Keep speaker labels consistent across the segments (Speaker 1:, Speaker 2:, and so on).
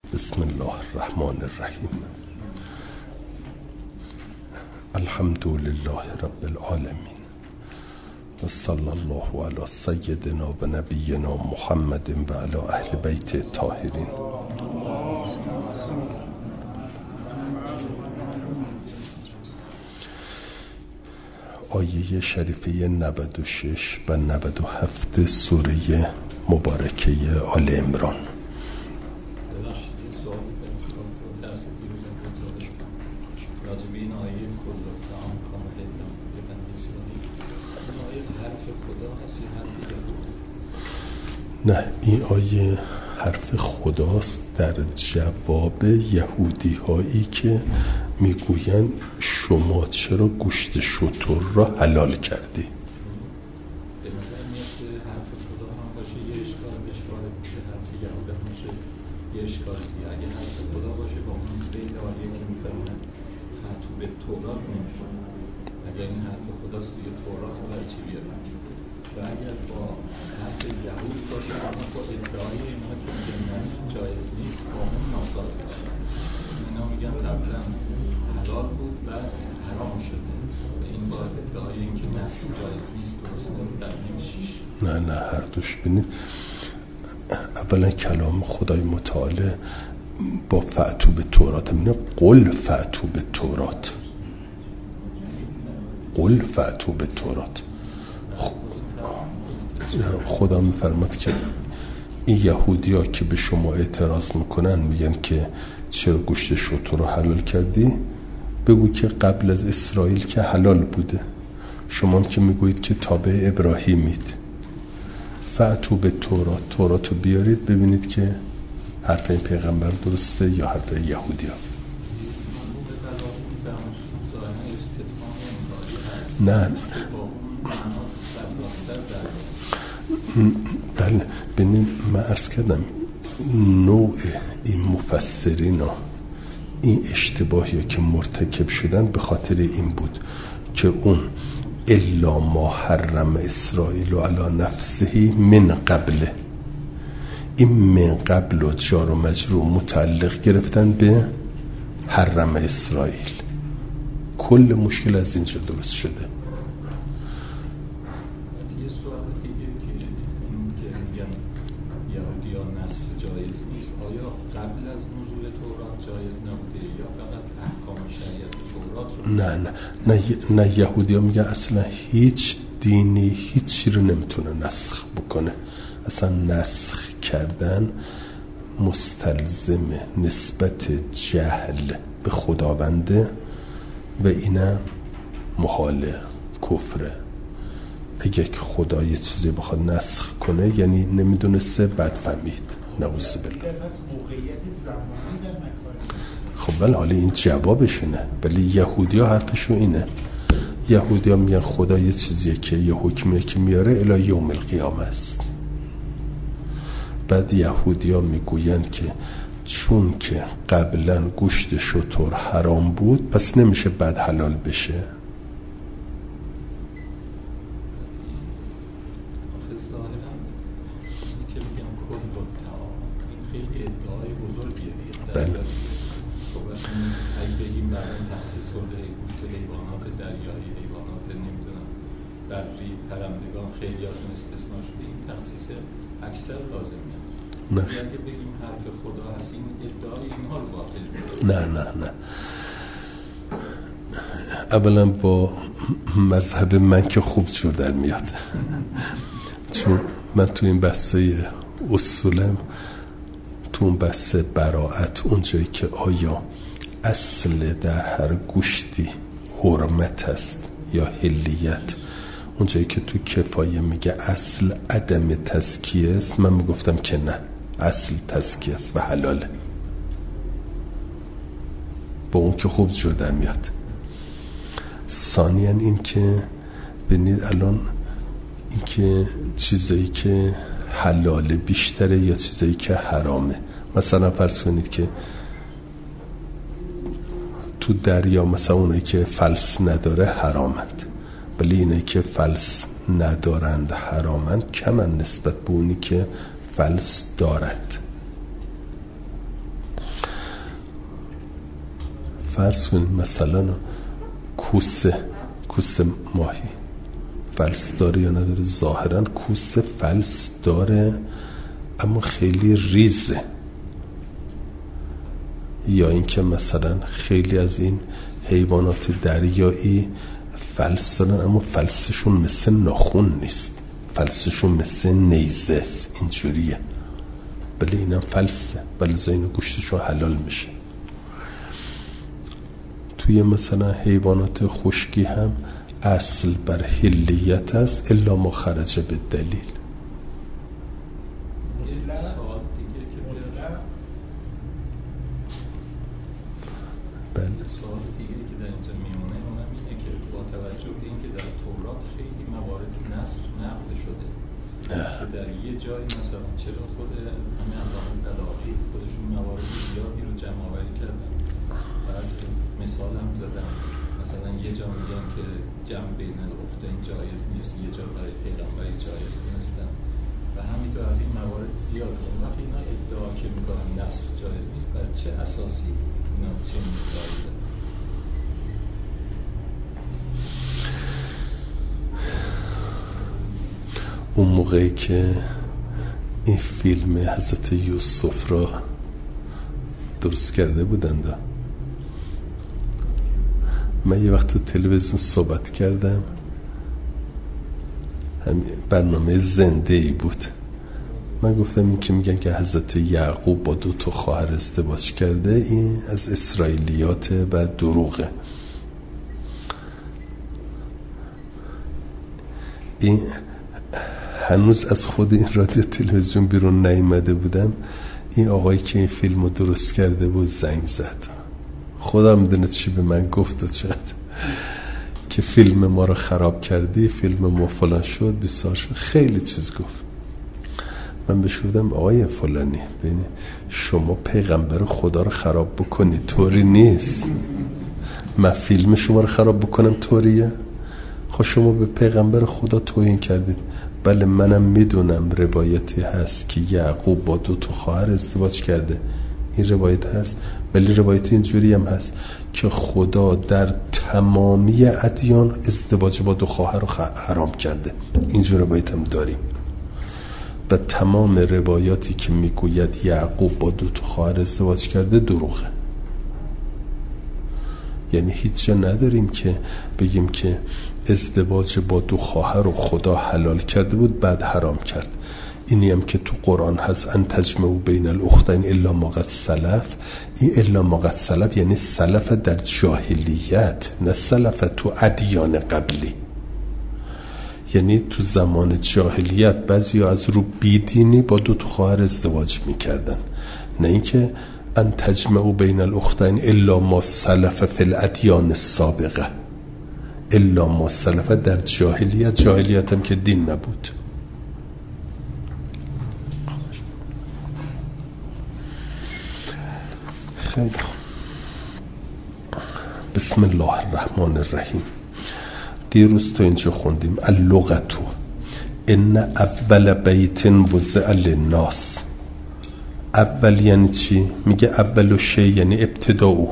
Speaker 1: بسم الله الرحمن الرحیم. الحمد لله رب العالمین و صلی الله علی سیدنا و نبینا محمد و علی اهل بیت الطاهرین. آیه شریفه 96 و 97 سوره مبارکه آل عمران. نه، این آیه حرف خداست در جواب یهودی هایی که میگویند شما چرا گوشت شتر را حلال کردی؟
Speaker 2: به نظر میاد که حرف خدا هم باشه یه اشکال باشه، حرف یهودا باشه یه اشکال دیگه. اگه حرف خدا باشه با اون بین آیه که میفرمه خطو به تورات نمیشه. اگر این حرف خداست دیگه تورات برای چی بیارن؟ و اگر با حرف یهود باشه اما با ادعای اینا که میگن نسل جایز نیست با اون ناساز باشه. اینا میگن قبلا حلال بود بعد حرام شده و این با ادعای اینکه نسل جایز نیست درست نمیشه.
Speaker 1: نه هر دوش بینید. اولا کلام خدای متعال با فأتو به تورات میگه قل فأتو به تورات، قل فأتو به تورات. خدا میفرماد که این یهودی ها که به شما اعتراض میکنن میگن که چرا گوشت شتر رو حلال کردی، بگو که قبل از اسرائیل که حلال بوده، شما که میگویید که تابع ابراهیمید، فأتو به تورات، تورات رو بیارید ببینید که حرف این پیغمبر درسته یا حرف یهودی ها. نه بله، ببینید من عرض کردم نوع این مفسرین ها این اشتباهی که مرتکب شدن به خاطر این بود که اون الا ما حرم اسرائیل علی نفسه من قبله، این من قبل و جار و مجرور متعلق گرفتن به حرم اسرائیل. کل مشکل از اینجا درست شده.
Speaker 2: یه سوال دیگه که این که میگن یهودیان نسل جایز نیست، آیا قبل از نزول تورات جایز نبوده یا فقط احکام شریعت تورات رو؟
Speaker 1: نه یهودیان میگن اصلا هیچ دینی هیچ چیزی رو نمیتونه نسخ بکنه. اصلا نسخ کردن مستلزم نسبت جهل به خداونده و اینم محاله، کفره. اگه خدا یه چیزی بخواد نسخ کنه یعنی نمیدونسته بعد فهمید. نعوذ بالله. خب ولی حالا این جوابشونه، ولی یهودی ها حرفشون اینه. یهودی ها میگن خدا یه چیزیه که یه حکمیه که میاره الی یوم القیامه است. بعد یهودی ها میگوین که چون که قبلا گوشت شتر حرام بود پس نمیشه بعد حلال بشه.
Speaker 2: بله. خب اگه بگیم برای تخصیص کنده گوشت حیوانات دریایی، حیوانات نمیدونم بری، پرندگان خیلی هاشون استثنا شده، این تخصیص اکثر لازم میاد. اگه بگیم حرف خدا هست این ادعای اینها رو باطل میکنه.
Speaker 1: نه اولا با مذهب من که خوب جور در میاد چون من تو این بحثه اصولم، تو اون بحث براءت، اونجایی که آیا اصل در هر گوشتی حرمت است یا حلیت، اونجایی که تو کفایه میگه اصل عدم تزکیه است، من میگفتم که نه، اصل تزکیه است و حلاله. با اون که خوب جور در میاد. ثانیاً این که ببینید الان این که چیزایی که حلاله بیشتره یا چیزایی که حرامه. مثلا فرض کنید که تو دریا مثلا اونایی که فلس نداره حرامند، ولی اینایی که فلس ندارند حرامند کمن نسبت به اونی که فلس دارد. فرض کنید مثلا کوسه ماهی فلس داره یا نداره؟ ظاهرا کوسه فلس داره اما خیلی ریزه. یا اینکه مثلا خیلی از این حیوانات دریایی فلس دارن اما فلسشون مثل ناخن نیست، فلسشون مثل نیزه است، اینجوریه، بله اینم فلسه، بله زین گوشتشون حلال میشه. توی مثلا حیوانات خشکی هم اصل بر حلیت است الا ما خرج به دلیل.
Speaker 2: بله سوال دیگه که در اینجا میمونه اونم اینه که با توجه به اینکه در تورات خیلی موارد نسخ نقل شده که در یه جایی مثلا چرا خود همین الله تعالی خودشون موارد زیادی رو جمع آوری کردن، بعد مثال هم زدن مثلا یه جا میگن که جمع بین الاختین جایز نیست، یه جا برای پیغمبری جایز دونستن و همینطور از این موارد زیاد. اون وقت اینا ادعا که میکنن نسخ جایز نیست، بر چه اساسی اینا چه میداری دارن؟
Speaker 1: اون موقعی که این فیلم حضرت یوسف را درست کرده بودند، من یه وقت تو تلویزیون صحبت کردم، همین برنامه زنده ای بود، من گفتم این که میگن که حضرت یعقوب با 2 خواهر ازدواج کرده این از اسرائیلیات و دروغه. این هنوز از خود این رادیو تلویزیون بیرون نیامده بودم، این آقایی که این فیلمو درست کرده بود زنگ زد، خدا میدونه چی به من گفت و چقدر که فیلم ما رو خراب کردی، فیلم ما فلان شد بیسار شد، خیلی چیز گفت. من بهش گفتم آقای فلانی ببین شما پیغمبر خدا رو خراب بکنی طوری نیست، من فیلم شما رو خراب بکنم طوریه؟ خب شما به پیغمبر خدا توهین کردید. بله منم میدونم روایتی هست که یعقوب با 2 خواهر ازدواج کرده، این روایت هست، ولی روایت اینجوری هم هست که خدا در تمامی ادیان ازدواج با 2 خواهر رو حرام کرده، اینجور روایت هم داریم. و تمام روایاتی که میگوید یعقوب با 2 خواهر ازدواج کرده دروغه. یعنی هیچ جا نداریم که بگیم که ازدواج با 2 خواهر رو خدا حلال کرده بود بعد حرام کرد. اینی هم که تو قرآن هست ان تجمعوا بین الاختین الا ما قد سلف، این الا ما قد سلف یعنی سلف در جاهلیت، نه سلف تو ادیان قبلی. یعنی تو زمان جاهلیت بعضی از رو بیدینی با 2 خواهر ازدواج میکردن، نه اینکه ان تجمعوا بین الاختین الا ما سلف فی الادیان السابقه، الا ما سلف در جاهلیت، جاهلیت هم که دین نبود. خیلی خوب. بسم الله الرحمن الرحیم. دیروز تو اینجا خوندیم اللغتو ان اول بیت وضع للناس. اول یعنی چی؟ میگه اول شی یعنی ابتداء،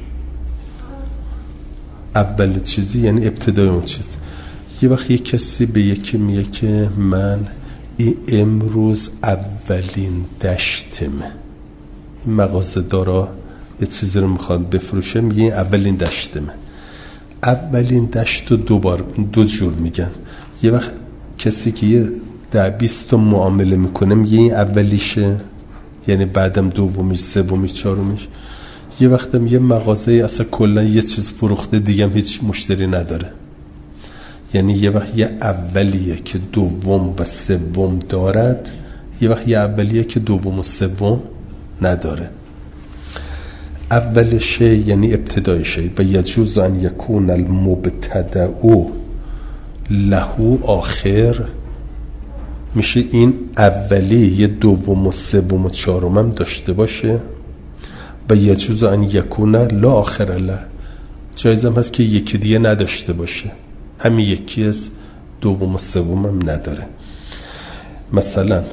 Speaker 1: اول چیزی یعنی ابتدای اون چیز. یه وقت یک کسی به یکی میگه که من امروز اولین دشتمه، این مغازه دارا یه چیزی رو میخواد بفروشه، میگه این اولین دشتمه. اولین دشت رو 2 جور میگن. یه وقت کسی که یه 10-20 معامله میکنه میگه این اولیشه، یعنی بعدم دومیش، سومیش، چهارمیش. یه وقتم یه مغازه اصلا کلا یه چیز فروخته دیگه هم هیچ مشتری نداره، یعنی یه وقت یه اولیه که 2 و 3 دارد، یه وقت یه اولیه که 2 و 3 نداره. اول شی یعنی ابتدای شی. و یجوز ان یکون المبتدأ له آخر، میشه این اولی یه 2 و 3 و 4 هم داشته باشه. و یجوز ان یکون لا آخر له، جایز هم هست که یکی دیگه نداشته باشه، همین یکی از 2 و 3 هم نداره. مثلا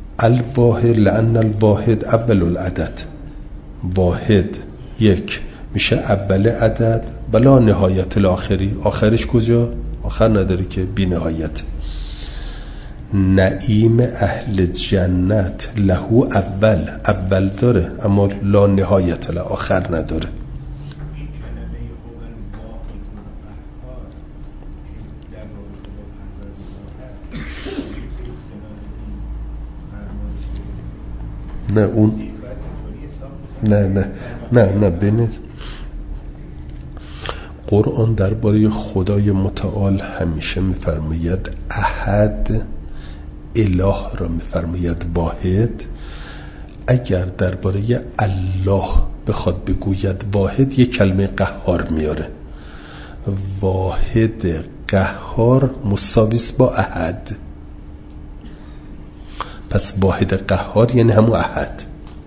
Speaker 1: الواحد لان الواحد اول العدد، واحد 1 میشه اول عدد بلا نهایت الاخری. آخرش کجا؟ آخر نداره که، بی نهایت. نعیم اهل جنت لهو اول داره اما لا نهایت له، آخر نداره. نه اون نه ببینید قرآن درباره خدای متعال همیشه میفرماید احد، اله را میفرماید واحد. اگر درباره الله بخواد بگوید واحد، یک کلمه قهار میاره. واحد قهار مساویس با احد. پس واحد قهار یعنی همون احد.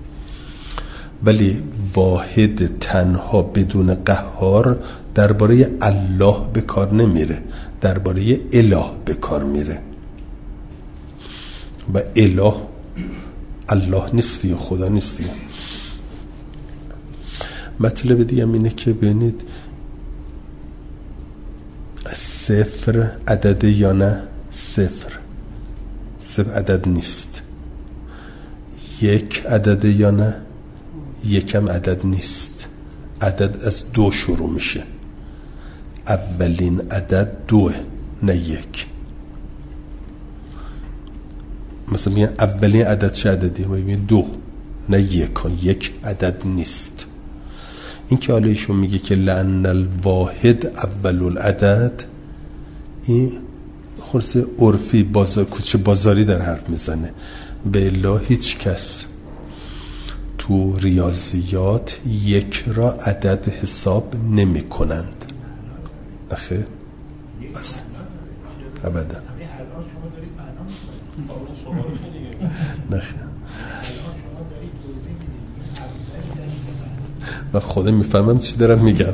Speaker 1: ولی واحد تنها بدون قهار درباره الله به کار نمیره، درباره اله به کار میره. و اله الله نیستی، خدا نیستی. مطلب دیگه اینه که ببینید صفر عدد یا نه؟ صفر عدد نیست. یک عدد یا نه؟ یکم عدد نیست. عدد از 2 شروع میشه. اولین عدد 2 نه 1. مثلا میگن اولین عدد چه عددی؟ میگن 2 نه 1. 1 عدد نیست. این که حالا ایشون میگه که لأن الواحد اول العدد، این خلاصه عرفی کوچه بازاری در حرف میزنه. به الا هیچ کس تو ریاضیات 1 را عدد حساب نمی کنند. نخیر بس ابدا نخیر. من خودم میفهمم چی دارم میگم.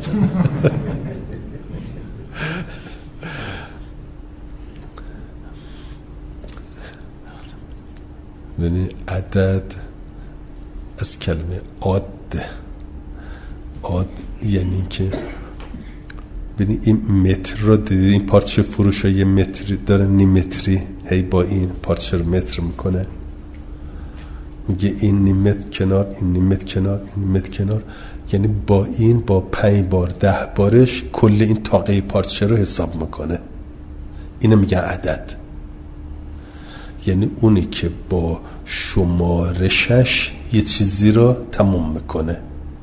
Speaker 1: یعنی عدد از کلمه عاد یعنی که ببین این متر رو دیدید، این پارچه فروش یه متری داره، نیم متری، هی با این پارچه رو متر میکنه، میگه این نیم متر کنار، این نیم متر کنار، این نیم متر کنار. یعنی با این با 5 بار 10 بارش کل این تاقه پارچه رو حساب میکنه. اینو میگه عدد. یعنی اونی که با شمارشش یه چیزی رو تموم میکنه.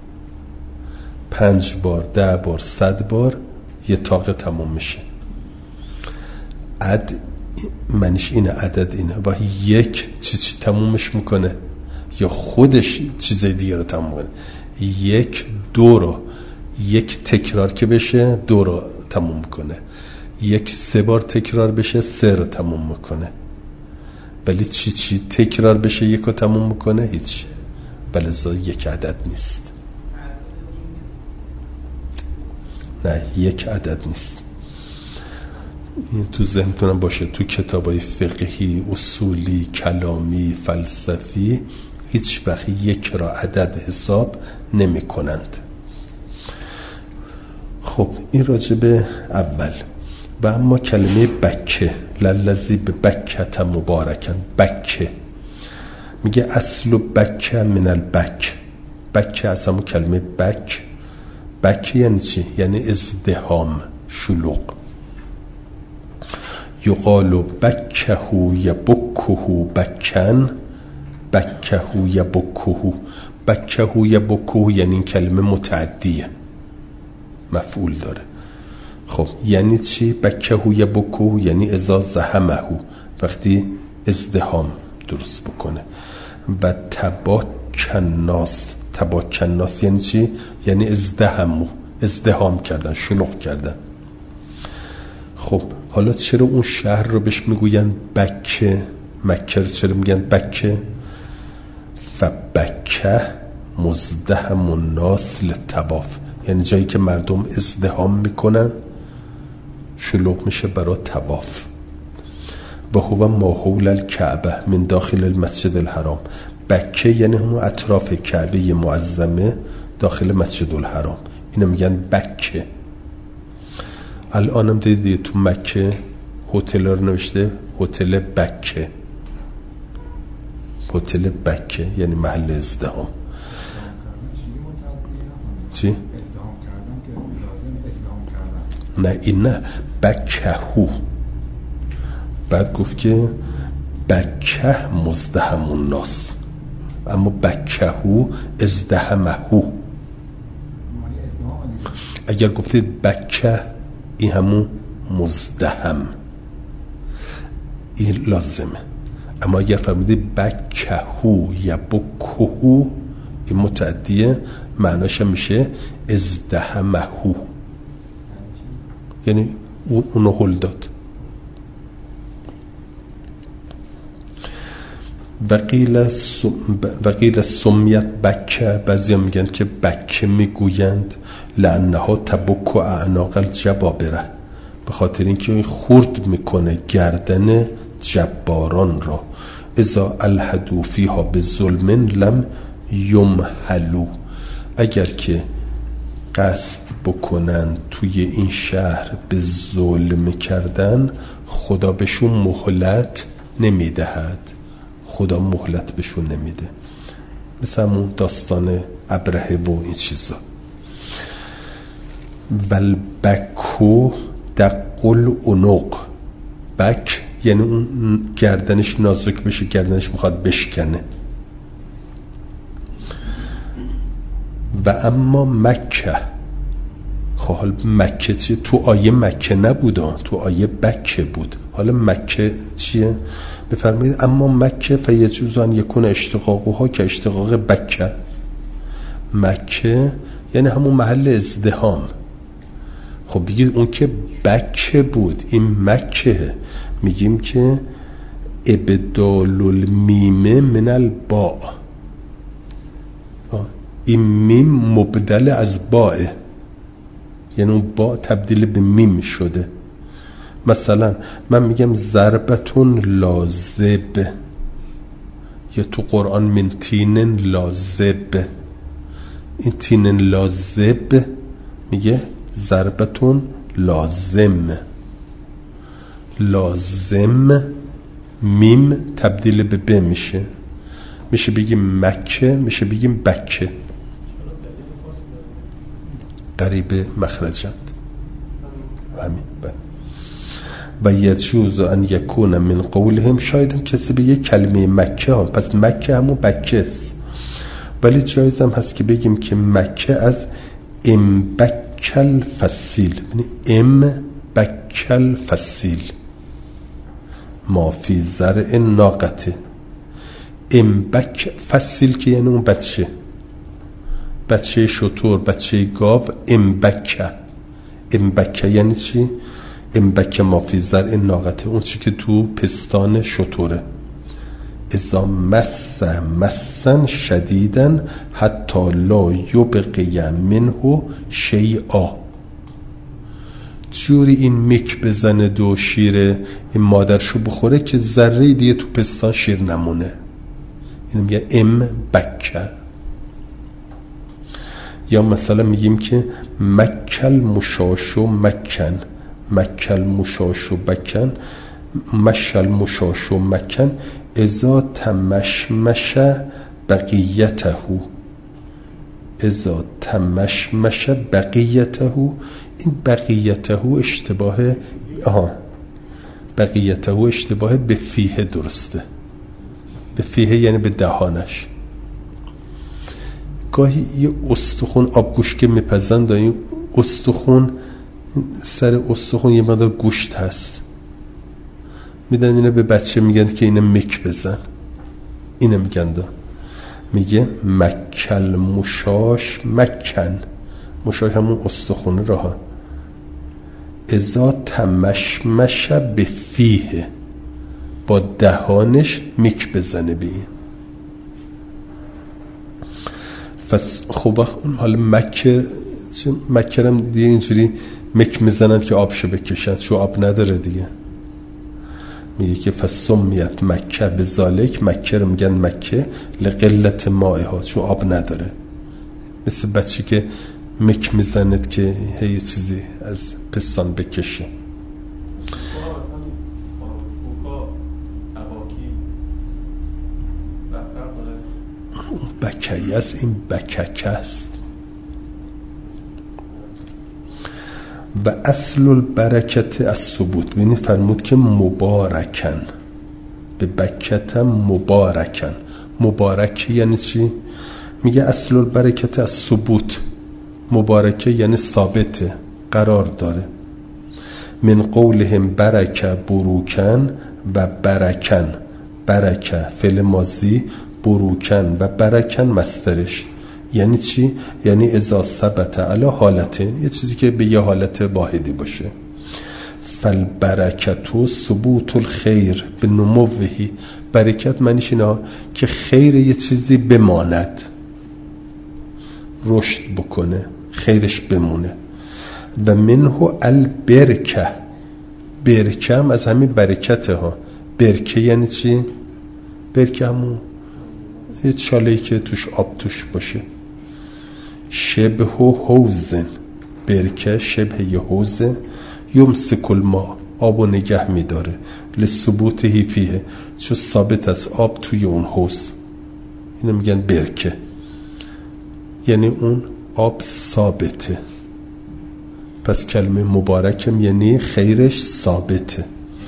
Speaker 1: 5 بار 10 بار 100 بار یه تاقه تموم میشه. منش اینه، عدد اینه. و یک چی تمومش میکنه یا خودش چیزای دیگه رو تموم کنه. 1 2 رو، 1 تکرار که بشه 2 رو تموم میکنه. 1 3 بار تکرار بشه 3 رو تموم میکنه. ولی چی تکرار بشه 1 رو تموم میکنه؟ هیچ. بلزا 1 عدد نیست. نه 1 عدد نیست. این تو ذهنتونم باشه. تو کتابای فقهی، اصولی، کلامی، فلسفی هیچ وقت 1 را عدد حساب نمی کنند. خب این راجبه اول. و اما کلمه بکه، للذی به بکت مبارکن، بکه میگه اصل بکه من البک. بکه از همون کلمه بک یعنی چی؟ یعنی ازدحام، شلوغ. یقال بکهو یبکهو بکن، بکهو یبکهو یعنی این کلمه متعدیه، مفعول داره. خب یعنی چی؟ بکهو یبکهو یعنی اذا زحمهو، وقتی ازدحام درست بکنه. و تباکناس یعنی چی؟ یعنی ازدحام کردن، شلوغ کردن. خب حالا چرا اون شهر رو بهش میگوین بکه؟ مکه رو چرا میگن بکه؟ فبکه مزدحم الناس للطواف، یعنی جایی که مردم ازدحام میکنن، شلوغ میشه برای طواف. و هو ما حول الکعبه من داخل المسجد الحرام. بکه یعنی همون اطراف کعبه معظمه داخل مسجد الحرام. اینو میگن بکه. الانم دیدید تو مکه هتل رو نوشته هتل بکه. هتل بکه یعنی محل ازدحام. چی؟ نه این نه، بکهو. بعد گفت که بکه مزدهم الناس، اما بکهو ازدحمهو. اگر گفتید بکه این همون مزدهم، این لازمه. اما اگر فرمودید بکهو یا بکهو این متعدیه، معناش میشه ازدحمهو، یعنی اونو هل داد. وقیل سمیت بکه، بعضی هم میگن که بکه میگویند لانها تبک و اعناق الجبابره، به خاطر اینکه خرد میکنه گردن جباران را. اذا الحدوا فیها بظلم لم یمهلوا، اگر که قصد بکنن توی این شهر به ظلم کردن، خدا بهشون مهلت نمیدهد. خدا مهلت بهشون نمیده، مثل همون داستان ابرهه و این چیزا. والبکو دقل عنق، بک یعنی اون گردنش نازک بشه، گردنش میخواد بشکنه. و اما مکه، خب حال مکه چیه؟ تو آیه مکه نبود، تو آیه بکه بود. حالا مکه چیه؟ بفرمایید اما مکه فیجوز ان یکون اشتقاقها که اشتقاق بکه. مکه یعنی همون محل ازدحام. خب بگید اون که بکه بود، این مکه. میگیم که ابدال المیم من الباء، این میم مبدل از باء، یعنی اون باء تبدیل به میم شده. مثلا من میگم ضربتون لازب، یا تو قرآن من تینن لازب، این تینن لازب میگه ضربتون لازم. لازم میم تبدیل به ب میشه، میشه بگیم مکه، میشه بگیم بکه، قریب مخرجند. همین. و یجوز ان یکون من قولهم، شاید هم کسی بگه کلمه مکه هم، پس مکه همون بکه است. ولی جایز هم هست که بگیم که مکه از ام بکل فسیل، یعنی ام بکل فسیل ما فی زرع ناقته. ام بک فسیل که یعنی اون بچه شتر، بچه گاو. ام بکه یعنی چی؟ ام بکه ما فی زرع ناقته، اون چی که تو پستان شتره. اذا مسن شدیدن حتی لا یبقی منه شیئا، جوری این مک بزنه دو شیر این مادرشو بخوره که ذره دیگه تو پستان شیر نمونه. این میگه ام بکه. یا مثلا میگیم که مکل مشاشو مکن، مکل مشاشو بکن، مشل مشاشو مکن ازا تمشمش بقیته، ازا تمشمش بقیته. این بقیته اشتباه بقیته اشتباه به فیه درسته. به فیه یعنی به دهانش. گاهی یه استخون آبگوش که میپزند، این استخون سر استخون یه مقدار گوشت هست، میدن اینه به بچه میگن که اینه مک بزن، اینه میگن میگه مکل مشاش مکن، مشاش همون استخونه راه. ازا تمشمش به فیه، با دهانش مک بزنه به این. خب حالا مکه هم دیگه اینجوری مک میزنن که آبشو بکشن، چون آب نداره دیگه. میگه که فسمیت مکه به ذالک، مکه رو میگن مکه لقلت مائها، چون آب نداره. مثل بچه که مک میزند که هی چیزی از پستان بکشه. بکیه است، این بککه است. و اصل البرکت از ثبوت. ببینید فرمود که مبارکن، به بکتم مبارکن. مبارک یعنی چی؟ میگه اصل البرکت از ثبوت. مبارکه یعنی ثابته، قرار داره. من قولهم برکه بروکن و برکن. برکه فعل ماضی، بروکن و برکن مصدرش. یعنی چی؟ یعنی اذا ثبت علی حالتین، یه چیزی که به یه حالت واحدی باشه. فالبرکت ثبوت الخیر به نموهی. برکت معنیش اینه که خیر یه چیزی بماند، رشد بکنه، خیرش بمونه. و منه البرکه. برکه هم از همین برکته ها. برکه یعنی چی؟ برکه همون یه چاله‌ای که توش آب توش باشه. شبه حوزن. برکه شبه یه حوزه. یمسک الماء، آبو نگه میداره. لثبوته فیه، چون ثابت از آب توی اون حوض. اینو میگن برکه، یعنی اون آب ثابته. پس کلمه مبارکم یعنی خیرش ثابته.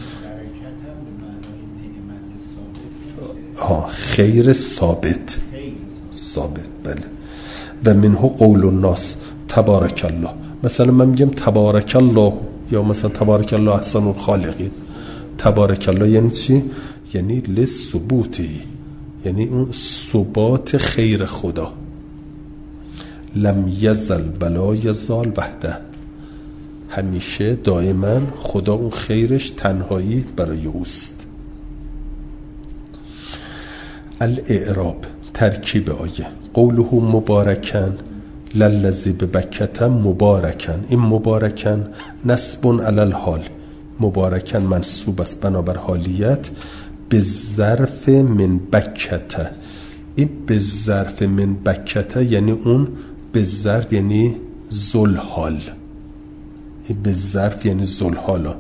Speaker 1: خیر ثابت. ثابت، بله. و منه قول الناس تبارک الله. مثلا من میگم تبارک الله، یا مثلا تبارک الله احسن الخالقین. تبارک الله یعنی چی؟ یعنی لثبوتی، یعنی اون ثبات خیر خدا. لم یزل بلا یزال وحده. همیشه دائما خدا اون خیرش تنهایی برای اوست. الاعراب، ترکیب آیه. قوله مبارکن للذی ببکة مبارکن. این مبارکن نسب علی الحال. مبارکن منصوب است بنابر حالیت. به ظرف من بکته. این به ظرف من بکته یعنی اون به ظرف یعنی ذوالحال. این به ظرف یعنی ذوالحالا.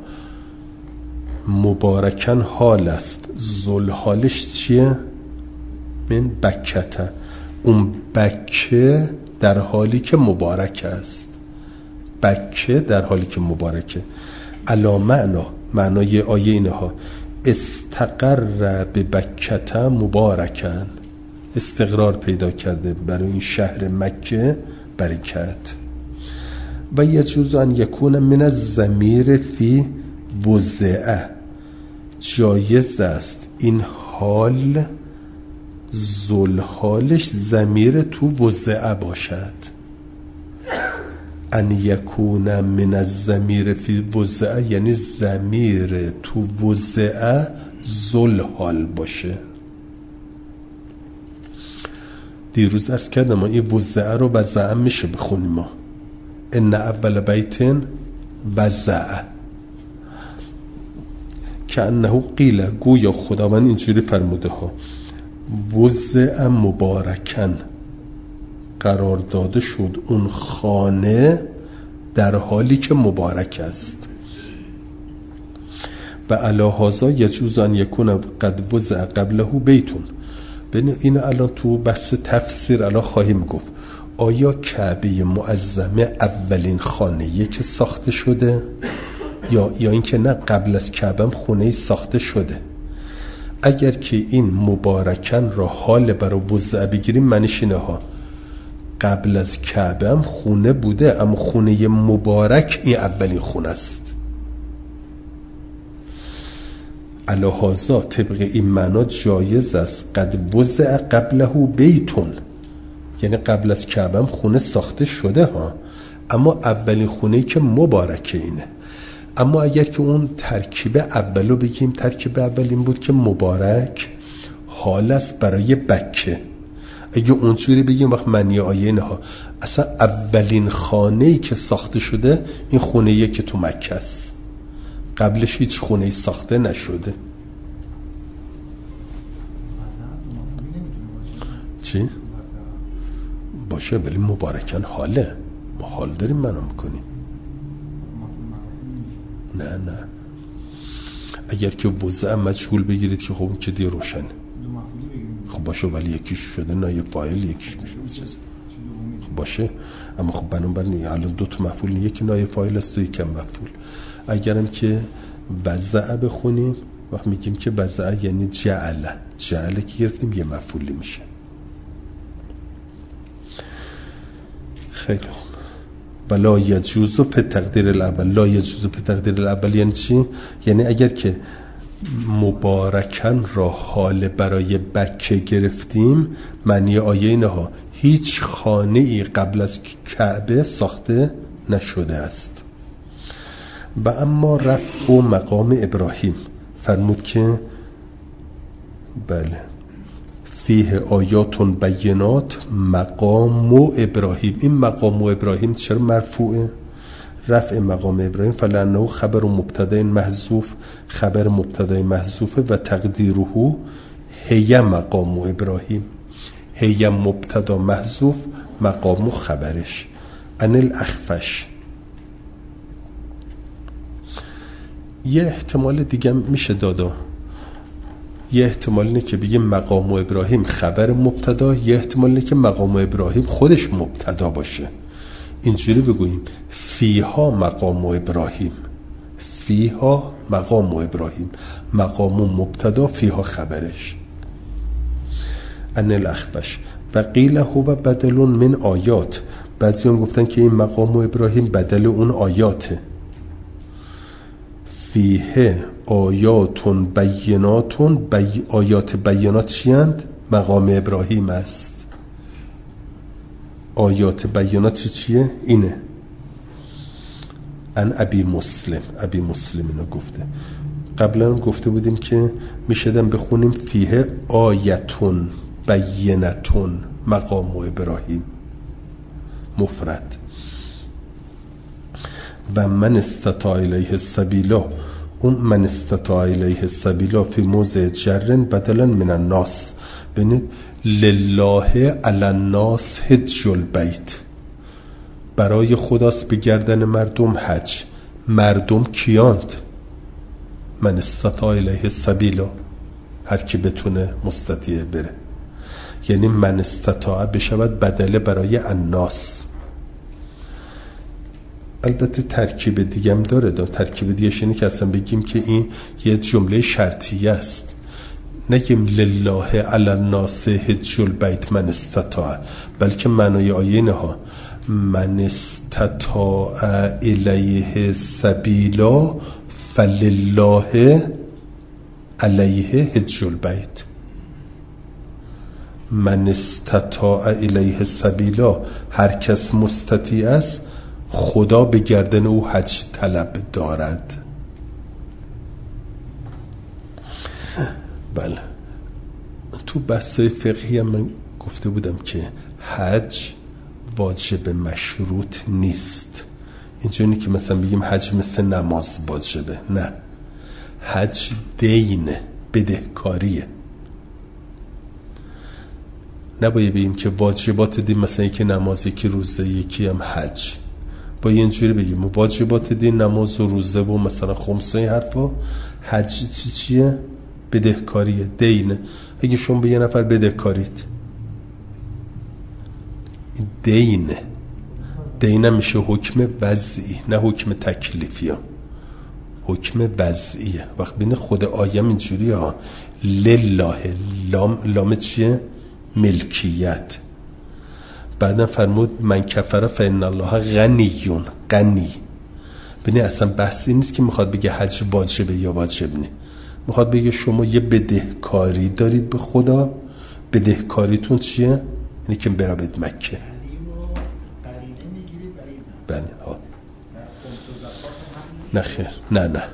Speaker 1: مبارکن حال است، ذوالحالش چیه؟ من بکته. اون بکه در حالی که مبارک است. بکه در حالی که مبارکه. علا معنا، معنای آیه اینها. استقر به بکته مبارکن. استقرار پیدا کرده برای این شهر مکه برکت. و یجوز ان یکون من الضمیر فی وضعه. جایز است این حال ذوالحالش ضمیر تو وضعه باشد. ان یکون من الضمیر فی وضعه یعنی ضمیر تو وضعه ذوالحال باشه. دیروز عرض کردم ما این وضعه رو وضعه میشه بخونیم ما. ان اول بیت وضعه که انه قیل، گویا خداوند اینجوری فرموده ها. وضع مبارکن، قرار داده شد اون خانه در حالی که مبارک است. و علی هذا یجوز ان یکون قد وضع قبله بیتون. ببین این الان تو بحث تفسیر الان خواهیم گفت. آیا کعبه معظمه اولین خانه‌ای که ساخته شده یا اینکه نه قبل از کعبه هم خونه‌ای ساخته شده؟ اگر که این مبارکن را حال برای وضع بگیریم معنیش اینه ها قبل از کعبه هم خونه بوده، اما خونه مبارک این اولین خونه است. علی هذا طبق این معنا جایز است قد وضع قبله بیتون، یعنی قبل از کعبه هم خونه ساخته شده ها، اما اولین خونه‌ای که مبارکه اینه. اما اگر که اون ترکیب اولو بگیم، ترکیب اول این بود که مبارک حال است برای بکه. اگه اونجوری بگیم وقت معنی آیه اینها اصلا اولین خانه‌ای که ساخته شده این خونه‌ایه که تو مکه است، قبلش هیچ خونه‌ای ساخته نشده. چی؟ باشه ولی مبارکن حاله، ما حال داریم منو میکنیم. نه اگر که وضع مجهول بگیرید که خب اون که دیگه روشنه. خب باشه، ولی یکیش شده نایب فاعل، یکیش میشه چیز. خب باشه، اما خب بنابراین الان دو تا مفعول، یکی نایب فاعل است و یکی مفعول. اگرم که وضع بخونیم وقت میگیم که وضع یعنی جعل که گرفتیم یه مفعولی میشه. خیلی خوب. ولا یجوز فی تقدیر الاول. لا یجوز فی تقدیر الاول یعنی چی؟ یعنی اگر که مبارکن را حال برای بکه گرفتیم، معنی آیه اینها هیچ خانه ای قبل از کعبه ساخته نشده است. و اما رفع مقام ابراهیم، فرمود که بله فیه آیاتون بینات مقام ابراهیم. این مقام ابراهیم چرا مرفوعه؟ رفع مقام ابراهیم فلانه خبر مبتدا محذوف، خبر مبتدا محذوفه و تقدیره هی مقام ابراهیم. هی مبتدا محذوف، مقام خبرش. ان الاخفش. یه احتمال دیگه میشه دادا. یه احتمال اینه که بگیم مقام ابراهیم خبر مبتدا، یه احتمال اینه که مقام ابراهیم خودش مبتدا باشه. اینجوری بگوییم فیها مقام ابراهیم، فیها مقام ابراهیم، مقام مبتدا، فیها خبرش. ان الاخفش و قیل هو بدل من آیات. بعضیان گفتن که این مقام ابراهیم بدل اون آیاته. فیه آیاتون بیناتون. آیات بینات چیند؟ مقام ابراهیم است. آیات بینات چیه؟ اینه. ان ابی مسلم اینو گفته. قبلا گفته بودیم که میشدن بخونیم فیه آیتون بینتون مقام ابراهیم مفرد. و من استطاع الیه السبیلا، اون من استطاع الیه السبیلا فی موضع جر بدلا من الناس. ببینید لله علی الناس حج البیت، برای خداست به گردن مردم حج. مردم کیاند؟ من استطاع الیه السبیلا، هر کی بتونه مستطیع بره. یعنی من استطاع بشود بدله برای الناس. البته ترکیب دیگه هم داره. ترکیب دیگه اینه که اصلا بگیم که این یه جمله شرطیه است، نگیم لله علی الناس حج البیت من استطاع، بلکه معنای آیه اینها من استطاع الیه سبیلا فلله علیه حج البیت. من استطاع الیه سبیلا، هر کس مستطیع است خدا به گردن او حج طلب دارد. بله، تو بحثای فقهی هم من گفته بودم که حج واجب مشروط نیست. اینجوری که مثلا بگیم حج مثل نماز واجبه، نه، حج دینه، بدهکاریه. نباید بگیم که واجبات دین مثلا یکی نماز، یکی روزه، یکی هم حج. باید اینجوری بگیم واجبات دین نماز و روزه و مثلا خمسه این حرفا، حج چیه؟ بدهکاریه، دینه. اگه شما به یه نفر بدهکارید، دینه میشه حکم وضعی، نه حکم تکلیفی ها. حکم وضعیه. وقت بین خود آیم اینجوری ها لله، لام چیه؟ ملکیت. بعدم فرمود من کفر فإن الله غنیون، غنی. ببین اصلا بحثی نیست که میخواد بگه حج واجبه یا واجب نه. میخواد بگه شما یه بدهکاری دارید به خدا. بدهکاریتون چیه؟ یعنی که برابط مکه. بله ها. نه خیر، نه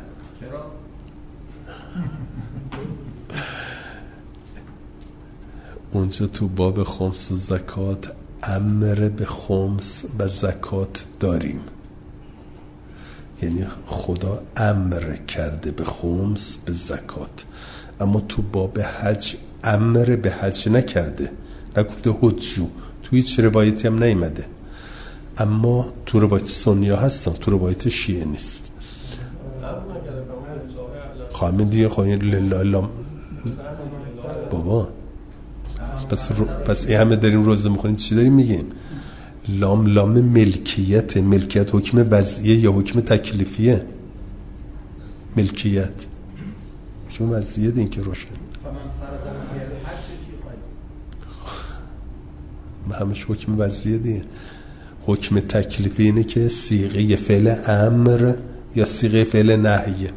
Speaker 1: اونجا تو باب خمس و زکات امر به خمس و زکات داریم. یعنی خدا امر کرده به خمس، به زکات. اما تو باب حج امر به حج نکرده، نگفته حجو. تو هیچ روایتی هم نیامده. اما تو روایت سنی ها هستن، تو روایت شیعه نیست. خواهیم دیگه خواهیم بابا پس این همه داریم روزه میخونیم چی داریم میگیم؟ لام ملکیت حکم وضعیه یا حکم تکلیفیه؟ ملکیت حکم وضعیه دین که روشن همش حکم وضعیه دیگه. حکم تکلیفی اینه که صیغه فعل امر یا صیغه فعل نهیه.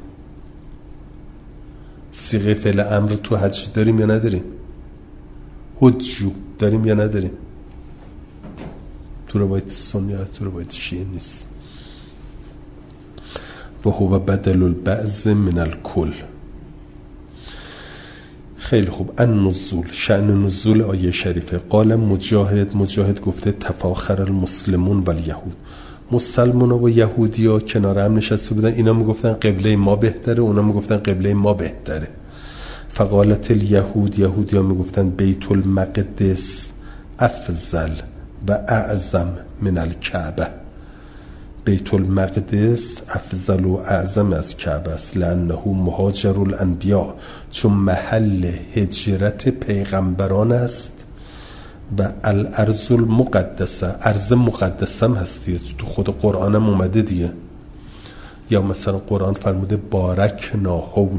Speaker 1: صیغه فعل امر تو حج داریم یا نداریم؟ حجو داریم یا نداریم؟ تو روایت سنی ها، تو روایت شیعه نیست. و هو بدل البعض من الکل. خیلی خوب. النزول، شأن نزول آیه شریفه. قال مجاهد گفته تفاخر المسلمون و الیهود. مسلمان و یهودی ها کنار هم نشسته بودن، اینا میگفتن قبله ما بهتره، اونا میگفتن قبله ما بهتره. فقالت الیهود، یهودی ها میگفتن بیت المقدس افضل و اعظم من الکعبه. بیت المقدس افضل و اعظم از کعبه است، لانه مهاجر الانبیاء، چون محل هجرت پیغمبران است. و الارض المقدسه، ارض مقدسم هستی، تو خود قرآن هم اومده دیگه. یا مثلا قرآن فرموده بارکنا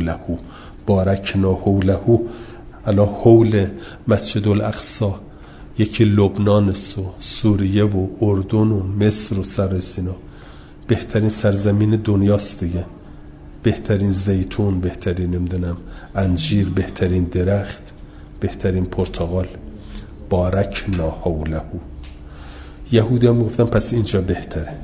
Speaker 1: حوله، الا حول مسجد الاقصی یکی لبنان و سوریه و اردن و مصر و سر سینا، بهترین سرزمین دنیاست دیگه. بهترین زیتون، بهترین نمیدونم انجیر، بهترین درخت، بهترین پرتقال. بارکنا حوله. یهودی هم گفتن پس اینجا بهتره.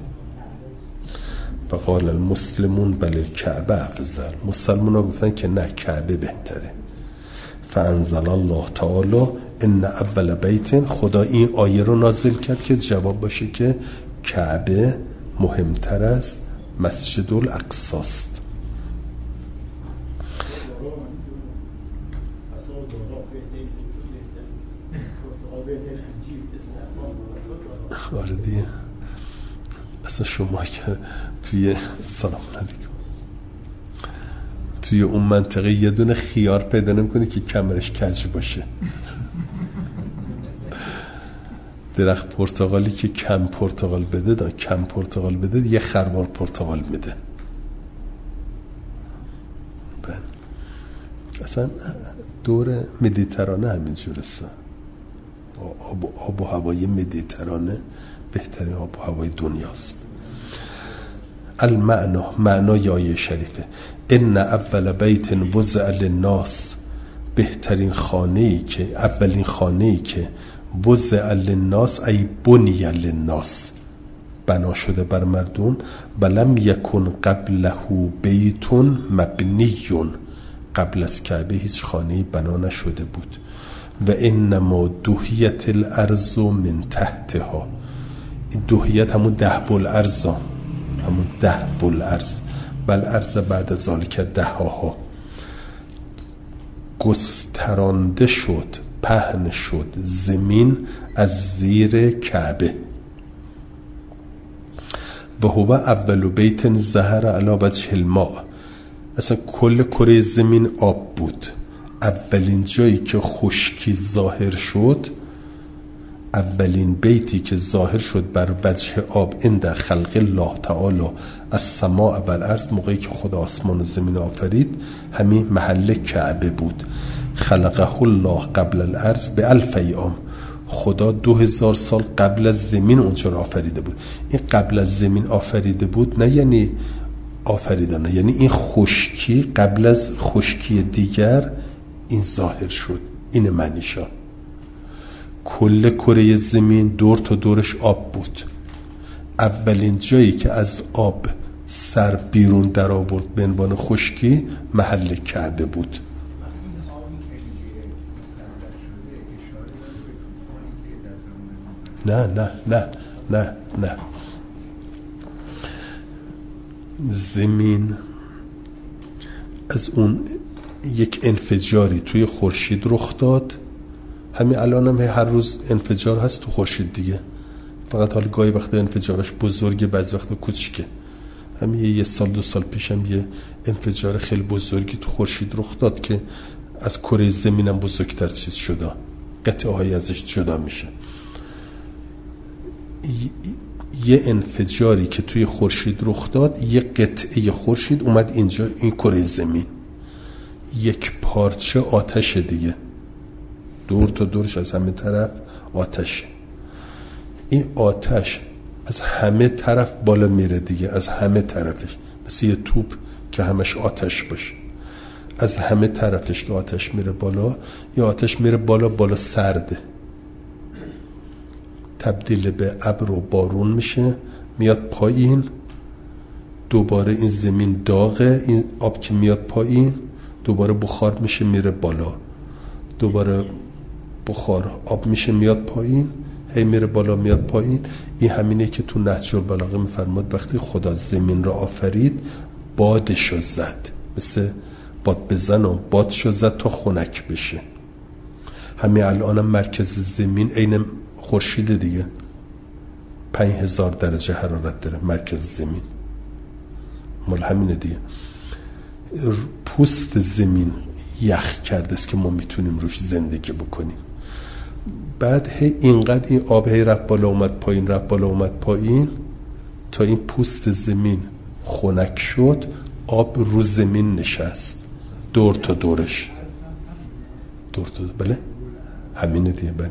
Speaker 1: فقال المسلمون بل الکعبه افضل. مسلمان ها گفتن که نه، کعبه بهتره. فانزل الله تعالی ان اول بیت. خدا این آیه رو نازل کرد که جواب باشه که کعبه مهمتر از مسجد الاقصی است. آره دیگه. اصلا شما که توی سلام علیکم توی اون منطقه یه دونه خیار پیدا نمی‌کنی که کمرش کج باشه. درخت پرتقالی که کم پرتقال بده یه خروار پرتقال میده. اصلا دور مدیترانه همینجور است. آب و هوای مدیترانه بهترین آب و هوای دنیاست. معنای آیه شریفه ان اول بیت وضع للناس. بهترین خانه‌ای که، اولین خانه‌ای که وضع للناس ای بنی للناس، بنا شده بر مردم. ولم یکن قبله بیت مبنی. قبل از کعبه هیچ خانه‌ای بنا نشده بود. و انما دهیت الارض من تحتها. این دهیت همون دهو الارض، همون دهو الارض. بل ارض بعد از ذالک دهاها. گسترانده شد، پهن شد زمین از زیر کعبه. و هو اول بیت ظهر علی وجه الماء. اصلا کل کره زمین آب بود. اولین جایی که خشکی ظاهر شد، اولین بیتی که ظاهر شد بر وجه آب عند خلق الله تعالی السماء و الارض، موقعی که خدا آسمان و زمین آفرید، همین محل کعبه بود. خلقه الله قبل الارض ب1000 ایام. خدا 2000 سال قبل از زمین اونجا را آفریده بود. این قبل از زمین آفریده بود نه یعنی آفریدن، یعنی این خشکی قبل از خشکی دیگر این ظاهر شد. این معنیشا. کل کره زمین دور تا دورش آب بود. اولین جایی که از آب سر بیرون در آورد به عنوان خشکی محل کعبه بود. نه زمین از اون یک انفجاری توی خورشید رخ داد. همین الان هم هر روز انفجار هست تو خورشید دیگه. فقط حالا گاهی وقتا انفجارش بزرگه، بعضی وقتا کوچیکه. همین یه سال 2 سال پیش هم یه انفجار خیلی بزرگی تو خورشید رخ داد که از کره زمین هم بزرگتر چیز شده، قطعه های ازش جدا میشه. یه انفجاری که توی خورشید رخ داد، یه قطعه خورشید اومد اینجا، این کره زمین یک پارچه آتش دیگه، دور تا دورش از همه طرف آتشه. این آتش از همه طرف بالا میره دیگه، از همه طرفش، مثل یه توپ که همش آتش باشه، از همه طرفش که آتش میره بالا. یا آتش میره بالا، بالا سرده، تبدیل به ابر و بارون میشه، میاد پایین، دوباره این زمین داغه، این آب که میاد پایین دوباره بخار میشه میره بالا، دوباره بخار آب میشه میاد پایین، هی میره بالا میاد پایین. این همینه که تو نهج البلاغه میفرماد وقتی خدا زمین را آفرید بادشو زد، مثل باد بزن و بادشو زد تا خنک بشه. همین الانم مرکز زمین عین خورشید دیگه، 5000 درجه حرارت داره مرکز زمین، مال همینه دیگه. پوست زمین یخ کرده است که ما میتونیم روش زندگی بکنیم. بعد اینقدر این آب هی رفت بالا اومد پایین، رفت بالا اومد پایین تا این پوست زمین خنک شد، آب رو زمین نشست دور تا دورش، دور تا دور. بله همینه دیگه. بله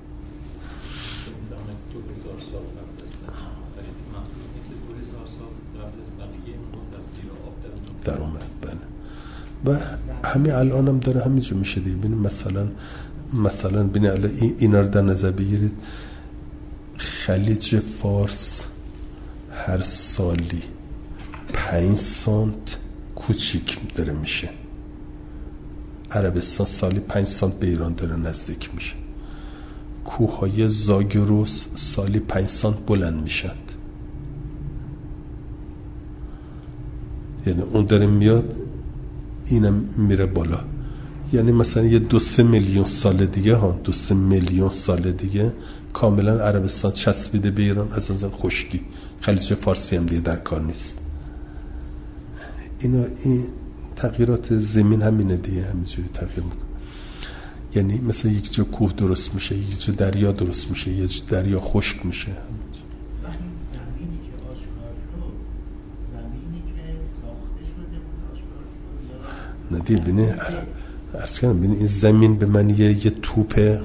Speaker 1: در اومد. بله و همین الان هم داره همینجور میشه دیگه. ببینید مثلا ببینید اینا رو در نظر بگیرید، خلیج فارس هر سالی 5 سانت کوچیک داره میشه، عربستان سالی 5 سانت به ایران داره نزدیک میشه، کوههای زاگرس سالی 5 سانت بلند میشند. یعنی اون داره میاد اینم میره بالا. یعنی مثلا یه 2-3 میلیون سال دیگه 2-3 میلیون سال دیگه کاملا عربستان چسبیده به ایران، از نظر خشکی. خلیج فارسی هم دیگه در کار نیست. این تغییرات زمین همینه دیگه، همینجوری تغییر میکنه. یعنی مثلا یک جا کوه درست میشه، یک جا دریا درست میشه، یک جا دریا خشک میشه. ندی بینه عرض کنم، بینه این زمین به من یه توپه،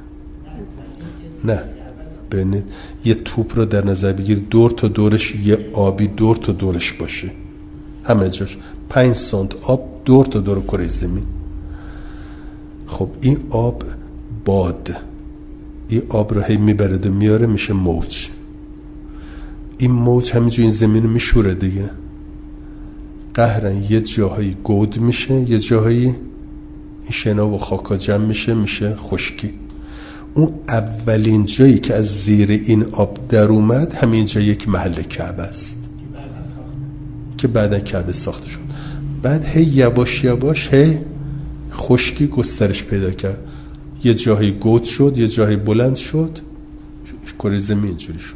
Speaker 1: نه بینه یه توپ رو در نظر بگیر، دور تا دورش یه آبی دور تا دورش باشه، همه جاش 5 سانت آب دور تا دور کره زمین. خب این آب باد، این آب رو هی میبرد و میاره میشه موج. این موج همینجور این زمین رو میشوره دیگه، قهرن یه جاهایی گود میشه، یه جاهایی این شنا و خاکا جمع میشه خشکی. اون اولین جایی که از زیر این آب در اومد همین جا یک محل کعبه است که بعدا کعبه ساخته شد. بعد هی یواش یواش هی خشکی گسترش پیدا کرد، یه جاهایی گود شد، یه جاهایی بلند شد، کره زمین اینجوری شد.